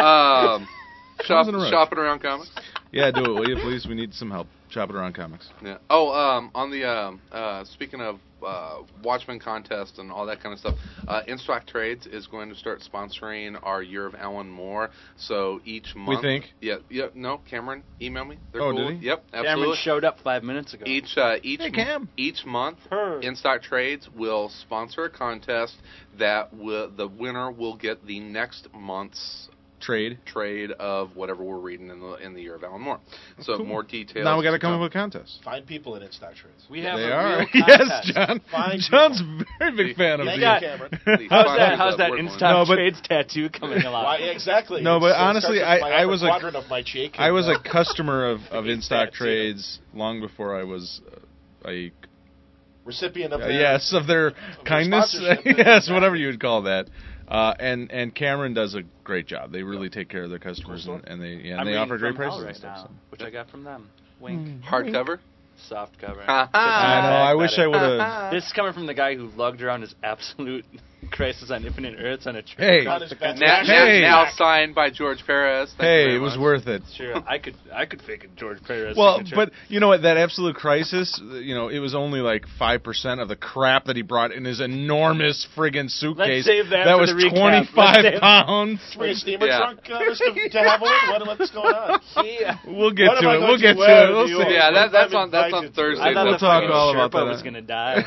in a row. Shopping around comics. Yeah, do it, will you, please? We need some help shopping around comics. Yeah. Oh, on the speaking of Watchmen contest and all that kind of stuff, In Stock Trades is going to start sponsoring our Year of Alan Moore. So each month, think? Yeah. No, Cameron, email me. They're Oh, cool. did he? Yep, Cameron absolutely. showed up 5 minutes ago. Each Hey, Cam. each month, Her. In Stock Trades will sponsor a contest that the winner will get the next month's trade of whatever we're reading in the year of Alan Moore. So more details. Now we got to come up with a contest. Find people in In-Stock Trades. We have They a are. real Yes, contest. John. Fine John's a very big fan of Thank these. you, Cameron. How's that Word In-Stock No, but- Trades tattoo coming along? Why, exactly. No, but It starts honestly, with my I upper was a- quadrant of my cheek. I was and, a customer of In-Stock tattoo. Trades long before I was a recipient of their, yes, of their kindness. sponsorship. Yes, whatever you would call that. And Cameron does a great job. They really take care of their customers, Cool and they I'm they reading offer great from Hell prices right and stuff. now, which I got from them. Wink. Hardcover. Soft cover. Ha ha. I know. I wish I would have. This is coming from the guy who lugged around his absolute Crisis on Infinite Earths on a trip. Hey. across the country. Now signed by George Perez. Thank you Hey, very it was much. worth it. Sure, I could fake a George Perez. Well, signature. but you know what? That Absolute Crisis, it was only like 5% of the crap that he brought in his enormous friggin' suitcase. Let's save that for was the recap. 25 pounds. Free steamer Yeah. trunk, Mr. de Havilland? What's going on? We'll get What to am I it. going We'll to get to wear it. to We'll the see. Yeah, old- that's I'm on invited to Thursday. I thought We'll the talk fucking all about Sherpa that. was gonna die.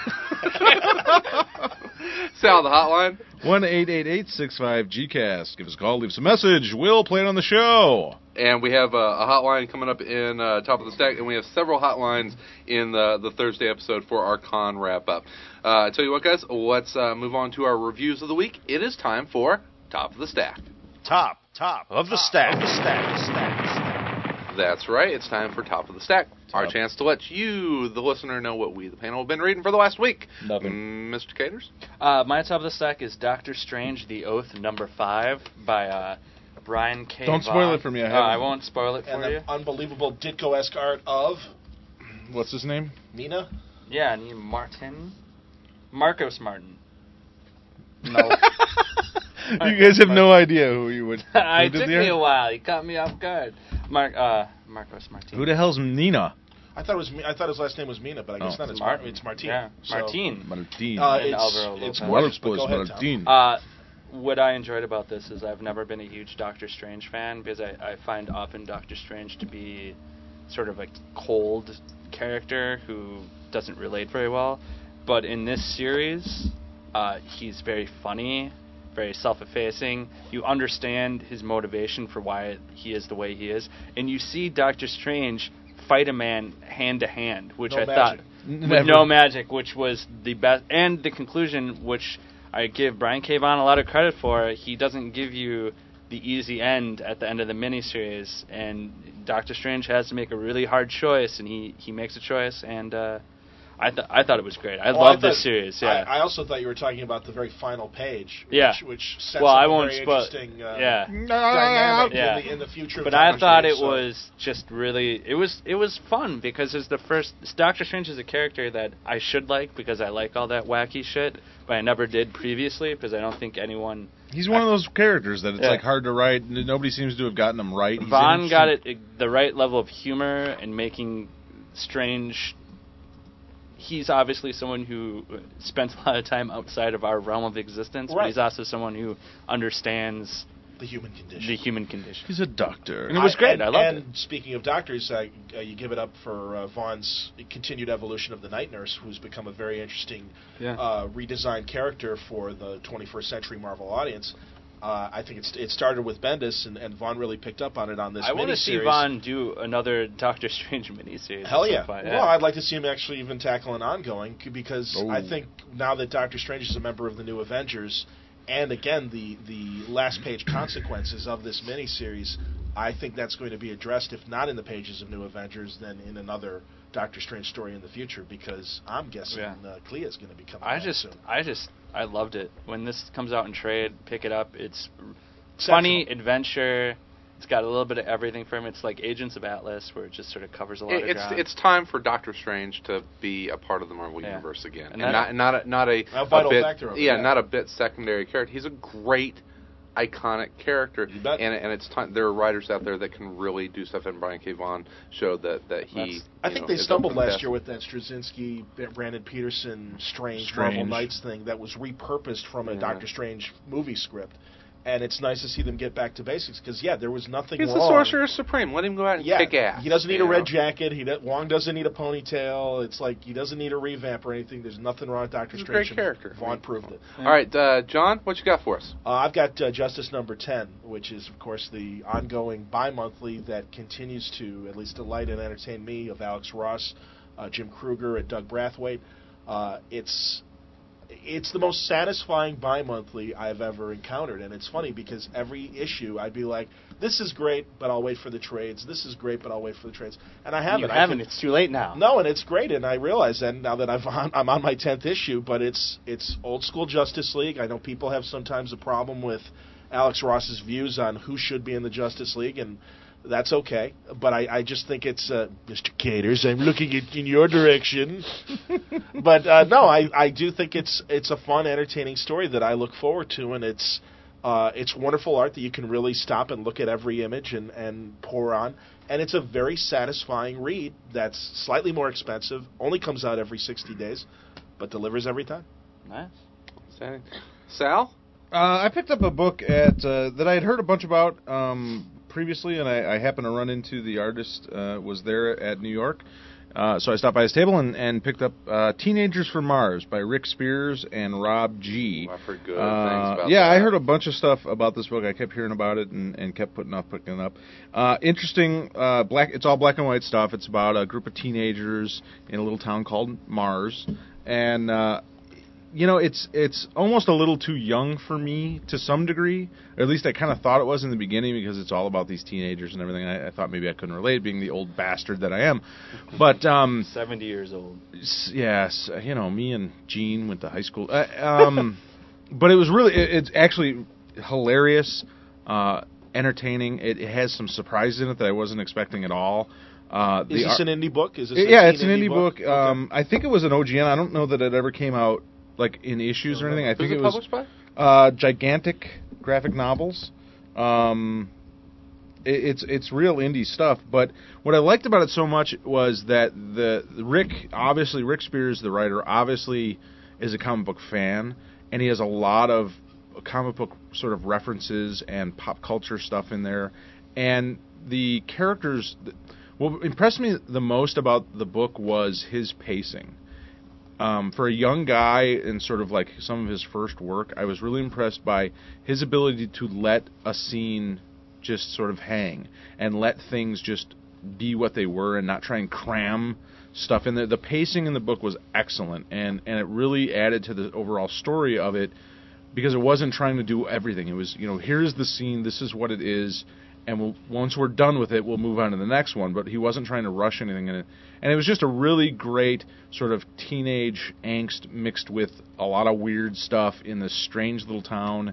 Sal, the hotline. 1-888-65-GCAST. Give us a call. Leave us a message. We'll play it on the show. And we have a hotline coming up in Top of the Stack, and we have several hotlines in the Thursday episode for our con wrap-up. I tell you what, guys, let's move on to our reviews of the week. It is time for Top of the Stack. Top of the stack. That's right. It's time for Top of the Stack. Our chance to let you, the listener, know what we, the panel, have been reading for the last week. Nothing. Mr. Caters? My top of the stack is Doctor Strange: The Oath #5 by Brian K. Don't spoil Vaughan. it for me, I haven't. I won't spoil it And for you. the unbelievable Ditko-esque art of What's his name? Mina. Yeah, and Marcos Martin. No. You guys have no idea who you would. It who did took the me a art? while. He caught me off guard. Marcos Martin. Who the hell's Nina? I thought his last name was Mina, but I guess not. It's Martin. It's Martin. Yeah, So, Martin. Martin. And Alvaro it's Lopez. Morris, but go ahead, Tom. Martin. What I enjoyed about this is I've never been a huge Doctor Strange fan because I find often Doctor Strange to be sort of a cold character who doesn't relate very well. But in this series, he's very funny, very self-effacing. You understand his motivation for why he is the way he is. And you see Doctor Strange fight a man hand-to-hand, which No I magic. thought... Never. With no magic, which was the best. And the conclusion, which I give Brian K. Vaughan a lot of credit for, he doesn't give you the easy end at the end of the miniseries. And Doctor Strange has to make a really hard choice, and he makes a choice, and I thought it was great. I love this series, yeah. I also thought you were talking about the very final page, Yeah. which sets Well, up I a won't very spoil. interesting Yeah. dynamic Yeah. in the future. But of I Doctor thought Strange, it so- was just really it was fun because it's the first Doctor Strange is a character that I should like because I like all that wacky shit, but I never did previously because I don't think anyone. He's one of those characters that it's Yeah. like hard to write. Nobody seems to have gotten him right. He's Vaughn got interesting. it the right level of humor and making Strange. He's obviously someone who spends a lot of time outside of our realm of existence, but Right. he's also someone who understands the human condition. the human condition. He's a doctor. And it was great. I loved and speaking of doctors, you give it up for Vaughn's continued evolution of the Night Nurse, who's become a very interesting redesigned character for the 21st century Marvel audience. I think it started with Bendis, and Vaughn really picked up on it on this I want to see miniseries. Vaughn do another Doctor Strange miniseries. Hell at yeah. some point. Well, I'd like to see him actually even tackle an ongoing, because Oh. I think now that Doctor Strange is a member of the New Avengers, and again, the last page consequences of this miniseries, I think that's going to be addressed, if not in the pages of New Avengers, then in another Doctor Strange story in the future, because I'm guessing Clea's going to be coming back soon. I loved it. When this comes out in trade, pick it up. It's Exceptional. funny, adventure. It's got a little bit of everything from it. It's like Agents of Atlas, where it just sort of covers a lot of ground. It's time for Doctor Strange to be a part of the Marvel Yeah. universe again, And and not a vital bit, factor of it, yeah, yeah. not a bit secondary character. He's a great, iconic character, You bet. and it's time. There are writers out there that can really do stuff, and Brian K. Vaughan showed that he. I think they stumbled last year with that Straczynski, Brandon Peterson, Strange Marvel Knights thing that was repurposed from a Doctor Strange movie script. And it's nice to see them get back to basics because, there was nothing He's wrong. the Sorcerer Supreme. Let him go out and kick ass. He doesn't need a red jacket. Wong doesn't need a ponytail. It's like he doesn't need a revamp or anything. There's nothing wrong with Doctor Strange. He's a great character. Vaughn proved it. All right, John, what you got for us? I've got Justice number 10, which is, of course, the ongoing bi-monthly that continues to at least delight and entertain me, of Alex Ross, Jim Kruger, and Doug Brathwaite. It's the most satisfying bi-monthly I've ever encountered, and it's funny because every issue I'd be like, this is great, but I'll wait for the trades. This is great, but I'll wait for the trades. And I haven't. You haven't. It's too late now. No, and it's great, and I realize that now that I'm on my 10th issue, but it's old school Justice League. I know people have sometimes a problem with Alex Ross's views on who should be in the Justice League, and that's okay. But I just think it's, Mr. Caters, I'm looking in your direction. But no, I do think it's a fun, entertaining story that I look forward to, and it's wonderful art that you can really stop and look at every image and pour on. And it's a very satisfying read that's slightly more expensive, only comes out every 60 days, but delivers every time. Nice. Sal? I picked up a book that I had heard a bunch about previously, and I happened to run into the artist, was there at New York. So I stopped by his table and picked up Teenagers from Mars by Rick Spears and Rob G. I've heard good things about that. Yeah, I heard a bunch of stuff about this book. I kept hearing about it and kept picking it up. Interesting, it's all black and white stuff. It's about a group of teenagers in a little town called Mars. And it's almost a little too young for me to some degree. Or at least I kind of thought it was in the beginning because it's all about these teenagers and everything. I thought maybe I couldn't relate, being the old bastard that I am. But 70 years old. Yes, me and Gene went to high school. But it was it's actually hilarious, entertaining. It has some surprises in it that I wasn't expecting at all. Is this an indie book? It's an indie book. Okay. I think it was an OGN. I don't know that it ever came out like in issues or anything. I think it was published by? Gigantic Graphic Novels. It's real indie stuff. But what I liked about it so much was that Rick Spears, the writer, obviously is a comic book fan, and he has a lot of comic book sort of references and pop culture stuff in there. And the characters, what impressed me the most about the book was his pacing. For a young guy in sort of like some of his first work, I was really impressed by his ability to let a scene just sort of hang and let things just be what they were and not try and cram stuff in there. The pacing in the book was excellent, and it really added to the overall story of it because it wasn't trying to do everything. It was, here's the scene, this is what it is, and once we're done with it, we'll move on to the next one. But he wasn't trying to rush anything in it. And it was just a really great sort of teenage angst mixed with a lot of weird stuff in this strange little town.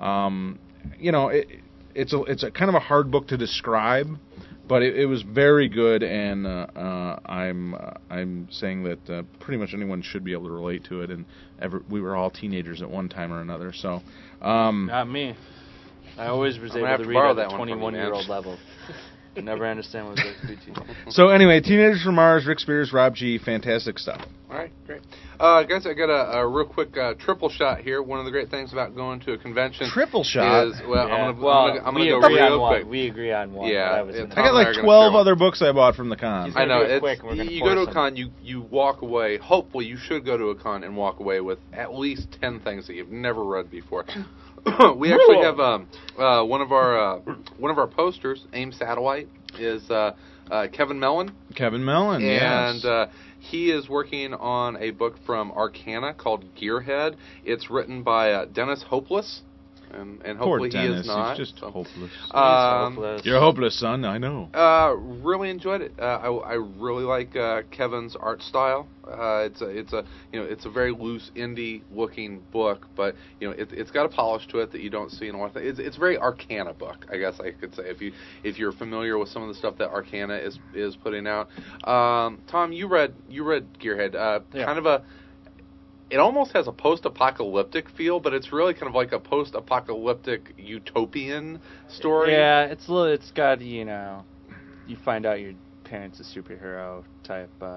It's a kind of a hard book to describe, but it was very good, and I'm saying that pretty much anyone should be able to relate to it. And we were all teenagers at one time or another. So not me. I always was able to read at a 21-year-old level. I never understand what it's like to be So anyway, Teenagers from Mars, Rick Spears, Rob G, fantastic stuff. All right, great. Guys, I got a real quick triple shot here. One of the great things about going to a convention triple shot is, I'm going to go real quick. We agree on one. Yeah, I got like 12 other books I bought from the con. I know. You go to a con, you walk away. Hopefully, you should go to a con and walk away with at least 10 things that you've never read before. We actually have one of our posters, AIM Satellite, is Kevin Mellon. Kevin Mellon, and yes. He is working on a book from Arcana called Gearhead. It's written by Dennis Hopeless. And hopefully Poor Dennis, he is not. He's just hopeless. Hopeless. You're hopeless, son. I know. Really enjoyed it. I really like Kevin's art style. It's a very loose indie looking book, but it's got a polish to it that you don't see in a lot of things. It's a very Arcana book, I guess I could say, if you're familiar with some of the stuff that Arcana is putting out. Tom, you read Gearhead. Yeah. Kind of it almost has a post-apocalyptic feel, but it's really kind of like a post-apocalyptic utopian story. Yeah, it's got, you find out your parents a superhero type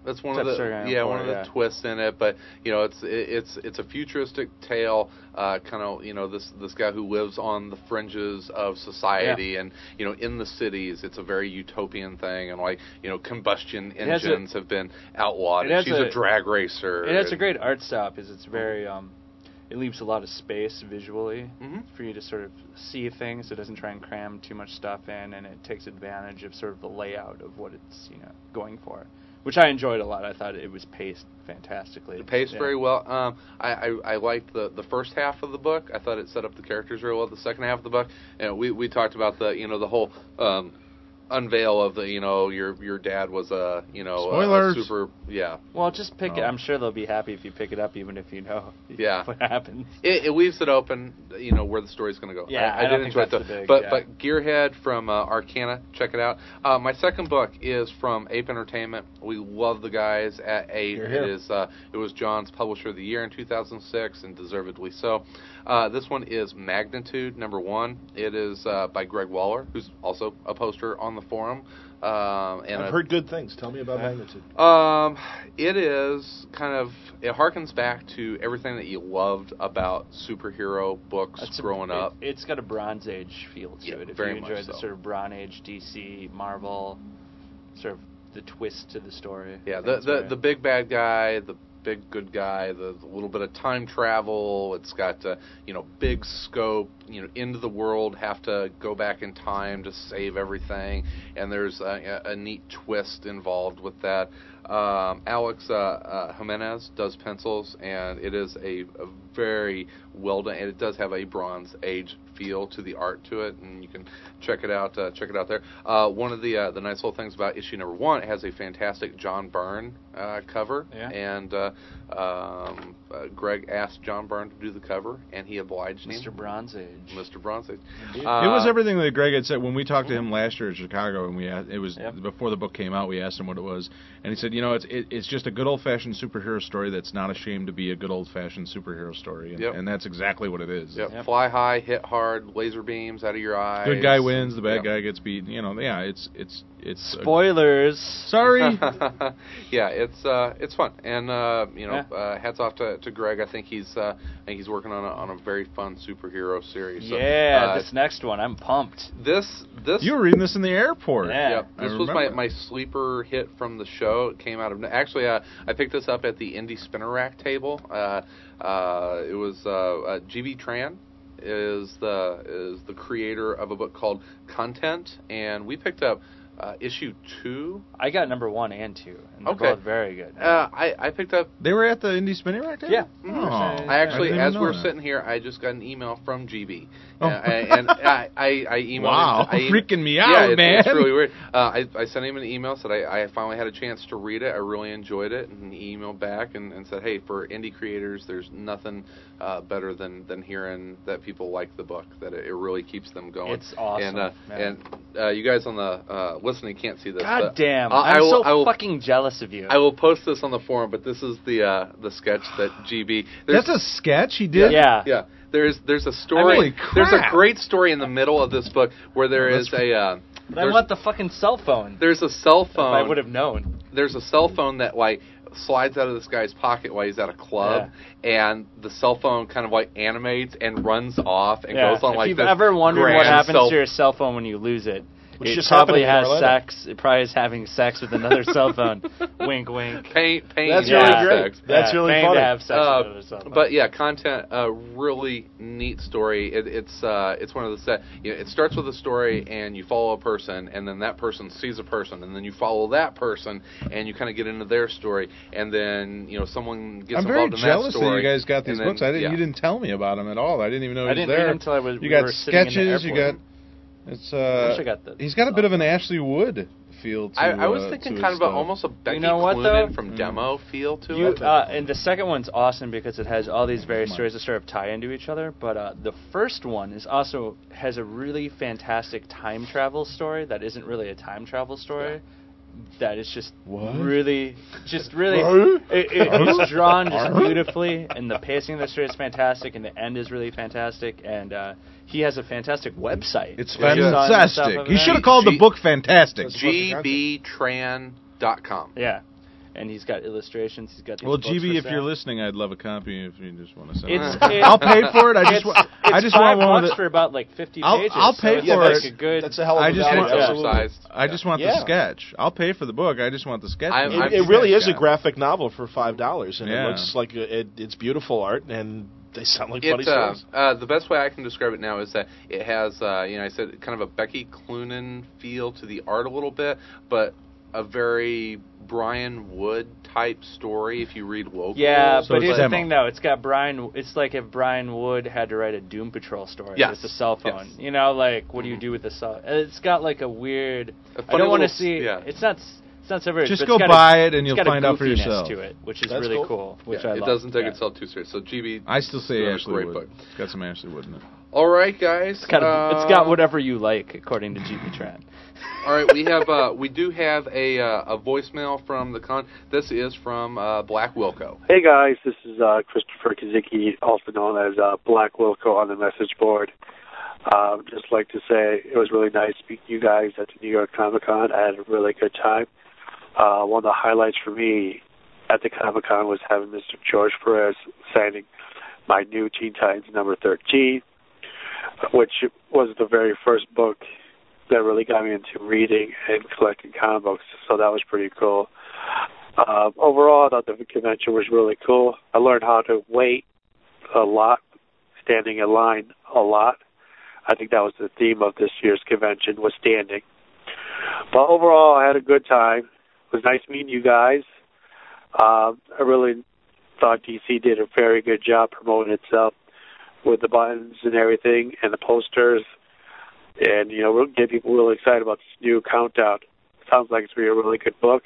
That's one of the twists in it. But it's a futuristic tale, kind of this guy who lives on the fringes of society, and in the cities, it's a very utopian thing, and combustion engines have been outlawed. And she's a drag racer. It has a great art style because it's very. It leaves a lot of space visually for you to sort of see things. It doesn't try and cram too much stuff in, and it takes advantage of sort of the layout of what it's going for, which I enjoyed a lot. I thought it was paced fantastically. It paced very well. I liked the first half of the book. I thought it set up the characters very well. The second half of the book, we talked about the whole. Unveil of your dad was a spoilers. A super Well, just pick it. I'm sure they'll be happy if you pick it up, even if you know what happens. It leaves it open, where the story's going to go. Yeah, I did enjoy it. But Gearhead from Arcana, check it out. My second book is from Ape Entertainment. We love the guys at Ape. It was John's Publisher of the Year in 2006, and deservedly so. This one is Magnitude #1. It is by Greg Waller, who's also a poster on the forum. And I've heard good things. Tell me about Magnitude. It harkens back to everything that you loved about superhero books growing up. It's got a Bronze Age feel to it. If you enjoy the sort of Bronze Age DC, Marvel, sort of the twist to the story. Yeah, the big bad guy, the big good guy, the little bit of time travel. It's got big scope. Into the world, have to go back in time to save everything, and there's a neat twist involved with that. Alex Jimenez does pencils, and it is a very well done, and it does have a Bronze Age feel to the art to it, and you can check it out there. One of the nice little things about issue #1, it has a fantastic John Byrne cover, and Greg asked John Byrne to do the cover, and he obliged him. Mr. Bronze Age. It was everything that Greg had said when we talked to him last year in Chicago, and it was before the book came out. We asked him what it was, and he said, it's just a good old-fashioned superhero story that's not ashamed to be a good old-fashioned superhero story, and that's exactly what it is. Fly high, hit hard, laser beams out of your eyes. Good guy wins, the bad guy gets beat. It's spoilers. Sorry. It's fun, and hats off to Greg. I think he's working on a very fun superhero series. So, this next one, I'm pumped. This you were reading this in the airport. This was my sleeper hit from the show. It came out of actually I picked this up at the Indie Spinner Rack table. It was GB Tran is the creator of a book called Content, and we picked up issue 2. I got #1 and 2, and they're both very good. I picked up. They were at the Indie Spinning Rack table? Yeah. I actually, as we're sitting here, I just got an email from GB, and I emailed. Wow, freaking me out, man! It's really weird. I sent him an email, said I finally had a chance to read it. I really enjoyed it, and he emailed back and said, hey, for indie creators, there's nothing better than hearing that people like the book. That it really keeps them going. It's awesome. And you guys on the listening can't see this. God damn! I will fucking jealous of you. I will post this on the forum, but this is the sketch that GB. That's a sketch he did. Yeah. There's a story. Holy crap. There's a great story in the middle of this book where there is a. I want the fucking cell phone. There's a cell phone. If I would have known. There's a cell phone that slides out of this guy's pocket while he's at a club, and the cell phone kind of animates and runs off and goes on if you've this ever wondered what happens to your cell phone when you lose it. It just probably has sex. It probably is having sex with another cell phone. Wink, wink. Pain. That's really great. That's really funny. To have sex with another cell phone. But Content, a really neat story. It's one of the it starts with a story, and you follow a person, and then that person sees a person, and then you follow that person, and you kind of get into their story, and then someone gets involved in that story. I'm very jealous that you guys got these books. You didn't tell me about them at all. I didn't even know he was there. I didn't read them until You got sketches. You got. He's got a bit of an Ashley Wood feel to I was thinking kind of almost a Becky Cloonan from Demo feel to it. And the second one's awesome because it has all these various stories that sort of tie into each other. But the first one has a really fantastic time travel story that isn't really a time travel story. That is just really it's drawn just beautifully, and the pacing of the story is fantastic, and the end is really fantastic, and he has a fantastic website. It's fantastic. He should have called the book Fantastic. GBTran.com. Yeah. and he's got illustrations. He's got these Well, books GB, for if you're sale. listening, I'd love a copy if you just want to send It's- it. I'll pay for it. I just want one $5 for about like 50 I'll pages. pay so for it's it. like a good. That's a hell of a I just value. want- Oversized. I just want the Yeah. sketch. I'll pay for the book. I just want the sketch. I'm- It really is a guy. graphic novel for $5, and Yeah. it looks like it's beautiful art, and they sound like funny It, stories. the best way I can describe it now is that it has, I said kind of a Becky Cloonan feel to the art a little bit, but a very Brian Wood type story if you read local. Yeah, So but it's here's demo. the thing, though. It's got Brian. It's like if Brian Wood had to write a Doom Patrol story Yes. with the cell phone. Yes. You know, like what do you do with the cell? It's got like a weird. A I funny don't want to little- see. yeah. It's not so very. Just but go it's got buy it and it's you'll got a find out for goofiness yourself. to it, which is That's really cool. cool. Which I it love. doesn't take Yeah. itself too serious. So GB, I still say it's a Ashley great Wood. book. It's got some Ashley Wood in it. All right, guys. It's got whatever you like, according to GB Tran. All right, we do have a voicemail from the con. This is from Black Wilco. Hey guys, this is Christopher Kazicki, also known as Black Wilco on the message board. Just like to say it was really nice meeting you guys at the New York Comic Con. I had a really good time. One of the highlights for me at the Comic Con was having Mr. George Perez signing my new Teen Titans number 13, which was the very first book that really got me into reading and collecting comic books, so that was pretty cool. Overall, I thought the convention was really cool. I learned how to wait a lot, standing in line a lot. I think that was the theme of this year's convention, was standing. But overall, I had a good time. It was nice meeting you guys. I really thought DC did a very good job promoting itself with the buttons and everything and the posters. And, we'll get people really excited about this new countdown. Sounds like it's going to be a really good book.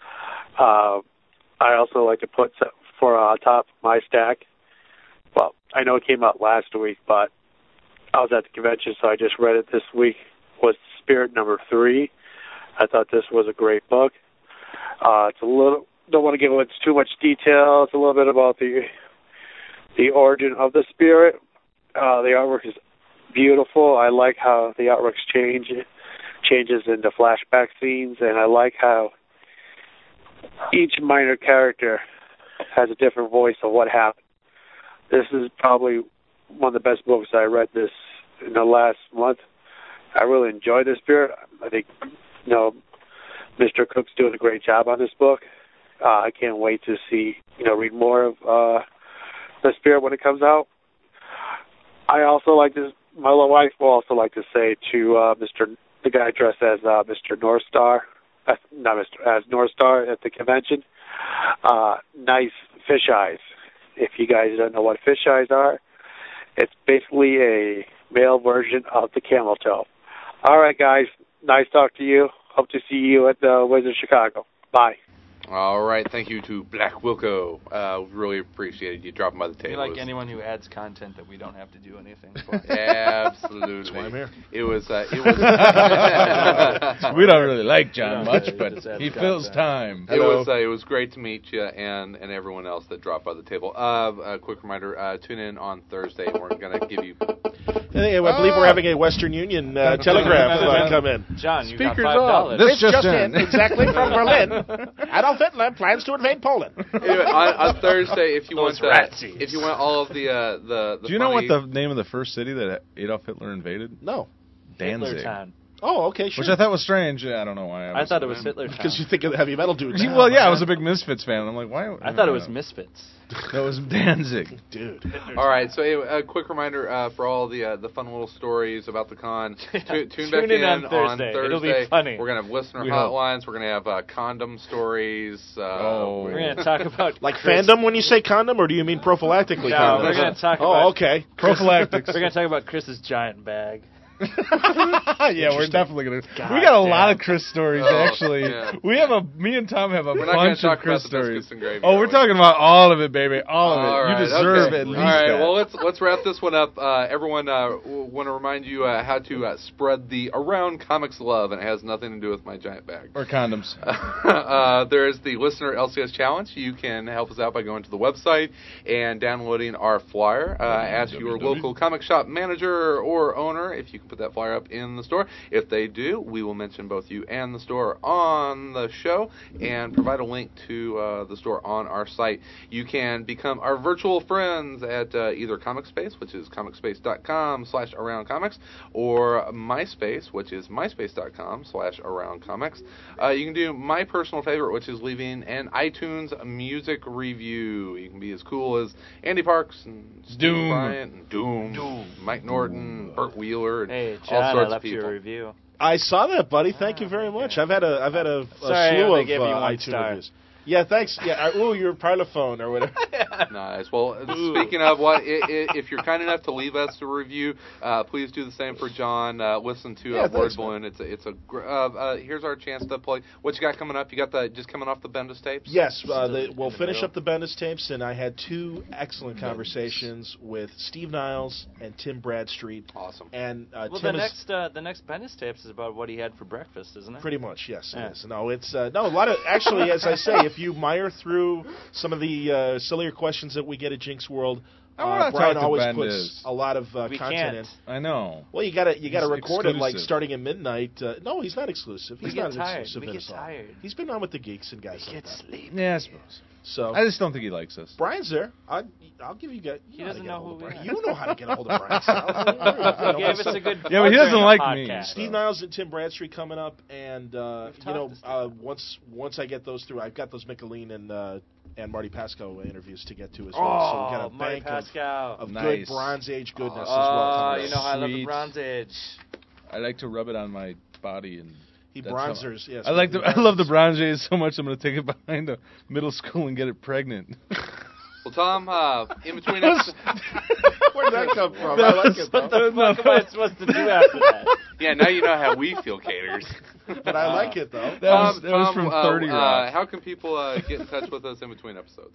I also like to put for top of my stack. Well, I know it came out last week, but I was at the convention, so I just read it this week, was Spirit number 3. I thought this was a great book. It's a little, don't want to give it too much detail. It's a little bit about the origin of the Spirit. The artwork is beautiful. I like how the artworks changes into flashback scenes, and I like how each minor character has a different voice of what happened. This is probably one of the best books I read this in the last month. I really enjoyed the Spirit. I think, Mr. Cook's doing a great job on this book. I can't wait to see, read more of the Spirit when it comes out. I also like this. My little wife will also like to say to the guy dressed as Mr. North Star, as North Star at the convention, nice fish eyes. If you guys don't know what fish eyes are, it's basically a male version of the camel toe. All right, guys. Nice talk to you. Hope to see you at the Wizard Chicago. Bye. All right, thank you to Black Wilco. Really appreciated you dropping by the table. We like anyone who adds content that we don't have to do anything for. Absolutely. That's why I'm here. It was. We don't really like John Yeah, much, he but just adds he fills content. time. It was great to meet you and everyone else that dropped by the table. A quick reminder: tune in on Thursday. We're going to give you. Hey, I believe we're having a Western Union telegraph come in. John, you Speakers got $5. This It's just in. exactly from Berlin. Adolf Hitler plans to invade Poland. Anyway, on Thursday, if you Those want ratsies. if you want all of the Do you know what funny- the name of the first city that Adolf Hitler invaded? No. Danzig. Hitlertown. Oh, okay, sure. Which I thought was strange. I don't know why. I thought it was Hitler. Because you think of the heavy metal dudes. Well, yeah, I was a big Misfits fan. I'm like, why? I thought it was Misfits. That was Danzig. Dude. All right, so anyway, a quick reminder for all the fun little stories about the con. Tune back in on Thursday. It'll be funny. We're gonna have listener We hope. hotlines. We're gonna have condom stories. We're going to talk about Like fandom when you say condom, or do you mean prophylactically No, condom? we're going to talk Oh, about. okay. Prophylactics. We're going to talk about Chris's giant bag. Yeah, we're definitely gonna. We got a lot of Chris stories actually. yeah. Me and Tom have a We're not gonna bunch talk of Chris about the stories. biscuits and gravy, Oh, are we're we? talking about all of it, baby, all of it. All right, You deserve okay. at least All right, that. well, let's wrap this one up. Everyone, want to remind you how to spread the around comics love, and it has nothing to do with my giant bag. Or condoms. There is the listener LCS challenge. You can help us out by going to the website and downloading our flyer. Ask your local comic shop manager or owner if you can put that flyer up in the store. If they do, we will mention both you and the store on the show and provide a link to the store on our site. You can become our virtual friends at either ComicSpace, which is comicspace.com/aroundcomics, or MySpace, which is myspace.com/aroundcomics. You can do my personal favorite, which is leaving an iTunes music review. You can be as cool as Andy Parks and Steve Bryant and Doom, Mike Norton, Burt Wheeler, and Hey, all John, sorts I left of people. you a review. I saw that, buddy. Thank you very much. I've had a Sorry, slew I of gave you one iTunes star. reviews. Yeah, thanks. Yeah, your Parlophone or whatever. Nice. Well, speaking of if you're kind enough to leave us a review, please do the same for John. Listen to Word Balloon. Here's our chance to play. What you got coming up? You got just coming off the Bendis tapes? Yes, we'll finish up the Bendis tapes, and I had two excellent conversations with Steve Niles and Tim Bradstreet. Awesome. And Well, Tim the next Bendis tapes is about what he had for breakfast, isn't it? Pretty much, yes. It is. No, it's a lot of actually, as I say, if you mire through some of the sillier questions that we get at Jinx World, Brian always puts a lot of content in. I know. Well, you gotta record it like exclusive. starting at midnight. No, he's not exclusive. He's not tired. exclusive We at get all. tired. He's been on with the geeks and guys like that. Sleep. Yeah, I suppose. So I just don't think he likes us. Brian's there. I'll give you guys. He doesn't know who we are. You know how to get a hold of Brian. He gave us a good. Yeah, but he doesn't like me. podcast. Steve Niles and Tim Bradstreet coming up, and once I get those through, I've got those Michelin and Marty Pasco interviews to get to as well. So we got a Marty bank Pascal. of Nice. good Bronze Age goodness as well. Oh, coming you up. know how I love the Sweet. Bronze Age. I like to rub it on my body and. He That's bronzers. Yes, I love the Bronze Age so much. I'm going to take it behind a middle school and get it pregnant. Well, Tom, in between episodes. Where did that come from? I like it, though. What the fuck am I supposed to do after that? Yeah, now you know how we feel, Caters. But I like it, though. That was from 30 Rock. How can people get in touch with us in between episodes?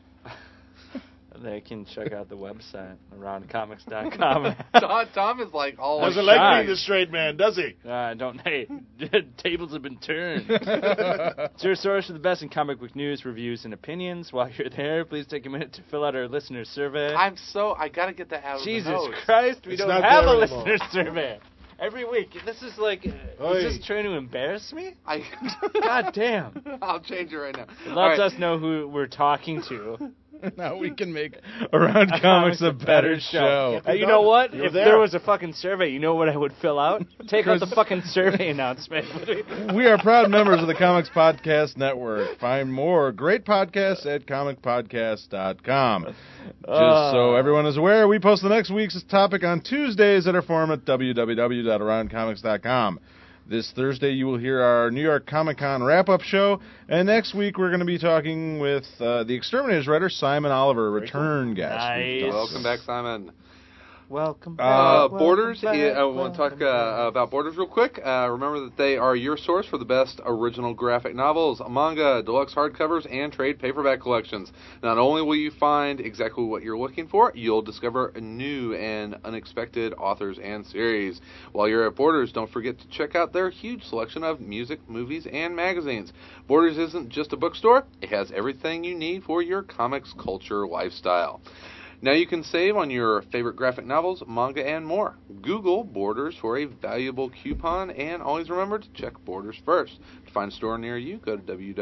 They can check out the website, aroundcomics.com. Tom is like all Doesn't shy. like being the straight man, does he? Hey, tables have been turned. It's your source for the best in comic book news, reviews, and opinions. While you're there, please take a minute to fill out our listener survey. I gotta get that out of Jesus the nose. Christ, we It's don't not have a there listener anymore. survey. Every week. This is like, is this trying to embarrass me? God damn. I'll change it right now. It lets us know who we're talking to. Now we can make Around Comics a better show. You know what? You're If there. there was a fucking survey, you know what I would fill out? Take out the fucking survey announcement. We are proud members of the Comics Podcast Network. Find more great podcasts at comicpodcast.com. Just so everyone is aware, we post the next week's topic on Tuesdays at our forum at www.aroundcomics.com. This Thursday, you will hear our New York Comic Con wrap-up show, and next week we're going to be talking with the Exterminators writer Simon Oliver, return guest. Nice. Welcome back, Simon. Welcome back. Borders. I want to talk about Borders real quick. Remember that they are your source for the best original graphic novels, manga, deluxe hardcovers, and trade paperback collections. Not only will you find exactly what you're looking for, you'll discover new and unexpected authors and series. While you're at Borders, don't forget to check out their huge selection of music, movies, and magazines. Borders isn't just a bookstore. It has everything you need for your comics culture lifestyle. Now you can save on your favorite graphic novels, manga, and more. Google Borders for a valuable coupon, and always remember to check Borders first. To find a store near you, go to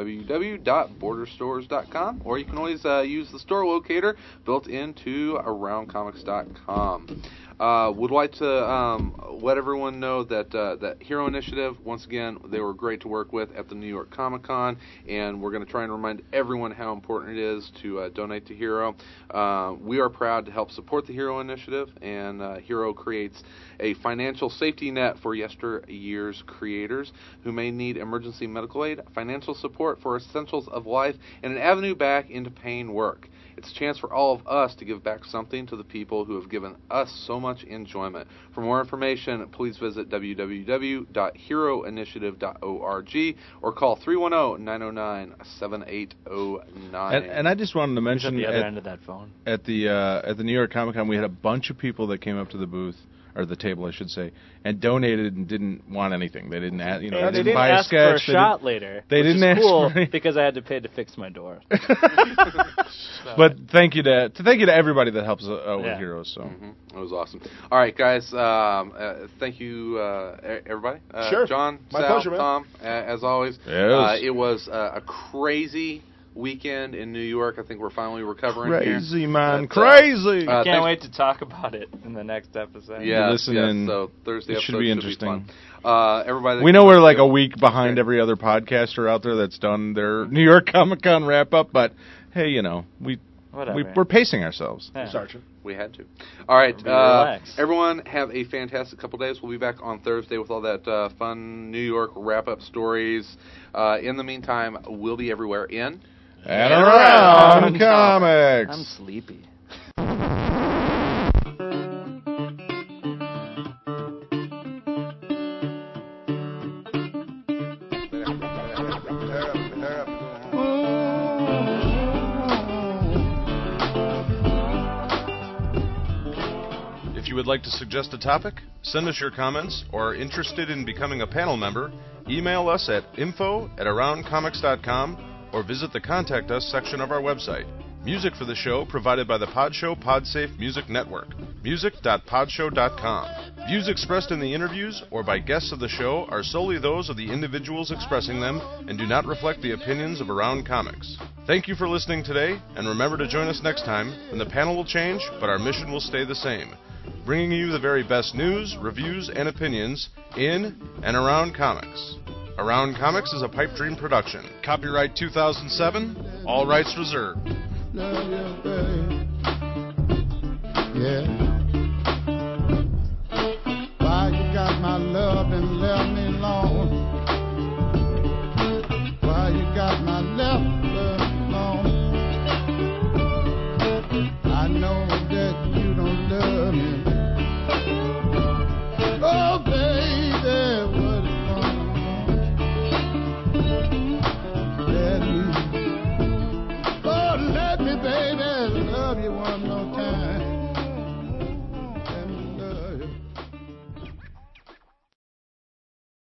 www.borderstores.com, or you can always use the store locator built into AroundComics.com. Would like to let everyone know that that Hero Initiative, once again, they were great to work with at the New York Comic Con, and we're going to try and remind everyone how important it is to donate to Hero. We are proud to help support the Hero Initiative, and Hero creates a financial safety net for yesteryear's creators who may need emergency medical aid, financial support for essentials of life, and an avenue back into paying work. It's a chance for all of us to give back something to the people who have given us so much enjoyment. For more information, please visit www.heroinitiative.org or call 310-909-7809. And I just wanted to mention at the other end of that phone. At the New York Comic Con, we had a bunch of people that came up to the booth, or the table, I should say, and donated and didn't want anything. They didn't, they didn't buy ask a sketch. for a shot later. They didn't ask cool for because I had to pay to fix my door. But thank you to everybody that helps with Heroes. So That was awesome. All right, guys. Thank you, everybody. Sure, John, my Sal, pleasure, man. Tom, as always. Yes. It was a crazy weekend in New York. I think we're finally recovering here. Crazy, man. Crazy. Can't wait to talk about it in the next episode. Yeah, so Thursday it episode should be interesting. Fun. Everybody, we know we're like a week behind every other podcaster out there that's done their New York Comic Con wrap up, but hey, we're pacing ourselves. Yeah. Sergeant. We had to. All right, relax. everyone, have a fantastic couple days. We'll be back on Thursday with all that fun New York wrap-up stories. In the meantime, we'll be everywhere in and around comics. I'm sleepy. If you would like to suggest a topic, send us your comments, or are interested in becoming a panel member, email us at info@aroundcomics.com or visit the Contact Us section of our website. Music for the show provided by the Podshow Podsafe Music Network. Music.podshow.com. Views expressed in the interviews or by guests of the show are solely those of the individuals expressing them and do not reflect the opinions of Around Comics. Thank you for listening today, and remember to join us next time when the panel will change, but our mission will stay the same. Bringing you the very best news, reviews, and opinions in and around comics. Around Comics is a Pipe Dream production. Copyright 2007, all rights reserved. Love you, babe. Yeah. Why you got my love and left me alone? Why you got my love alone? I know that you don't love me. Oh, baby, what is going on? Let me, baby, love you one more time.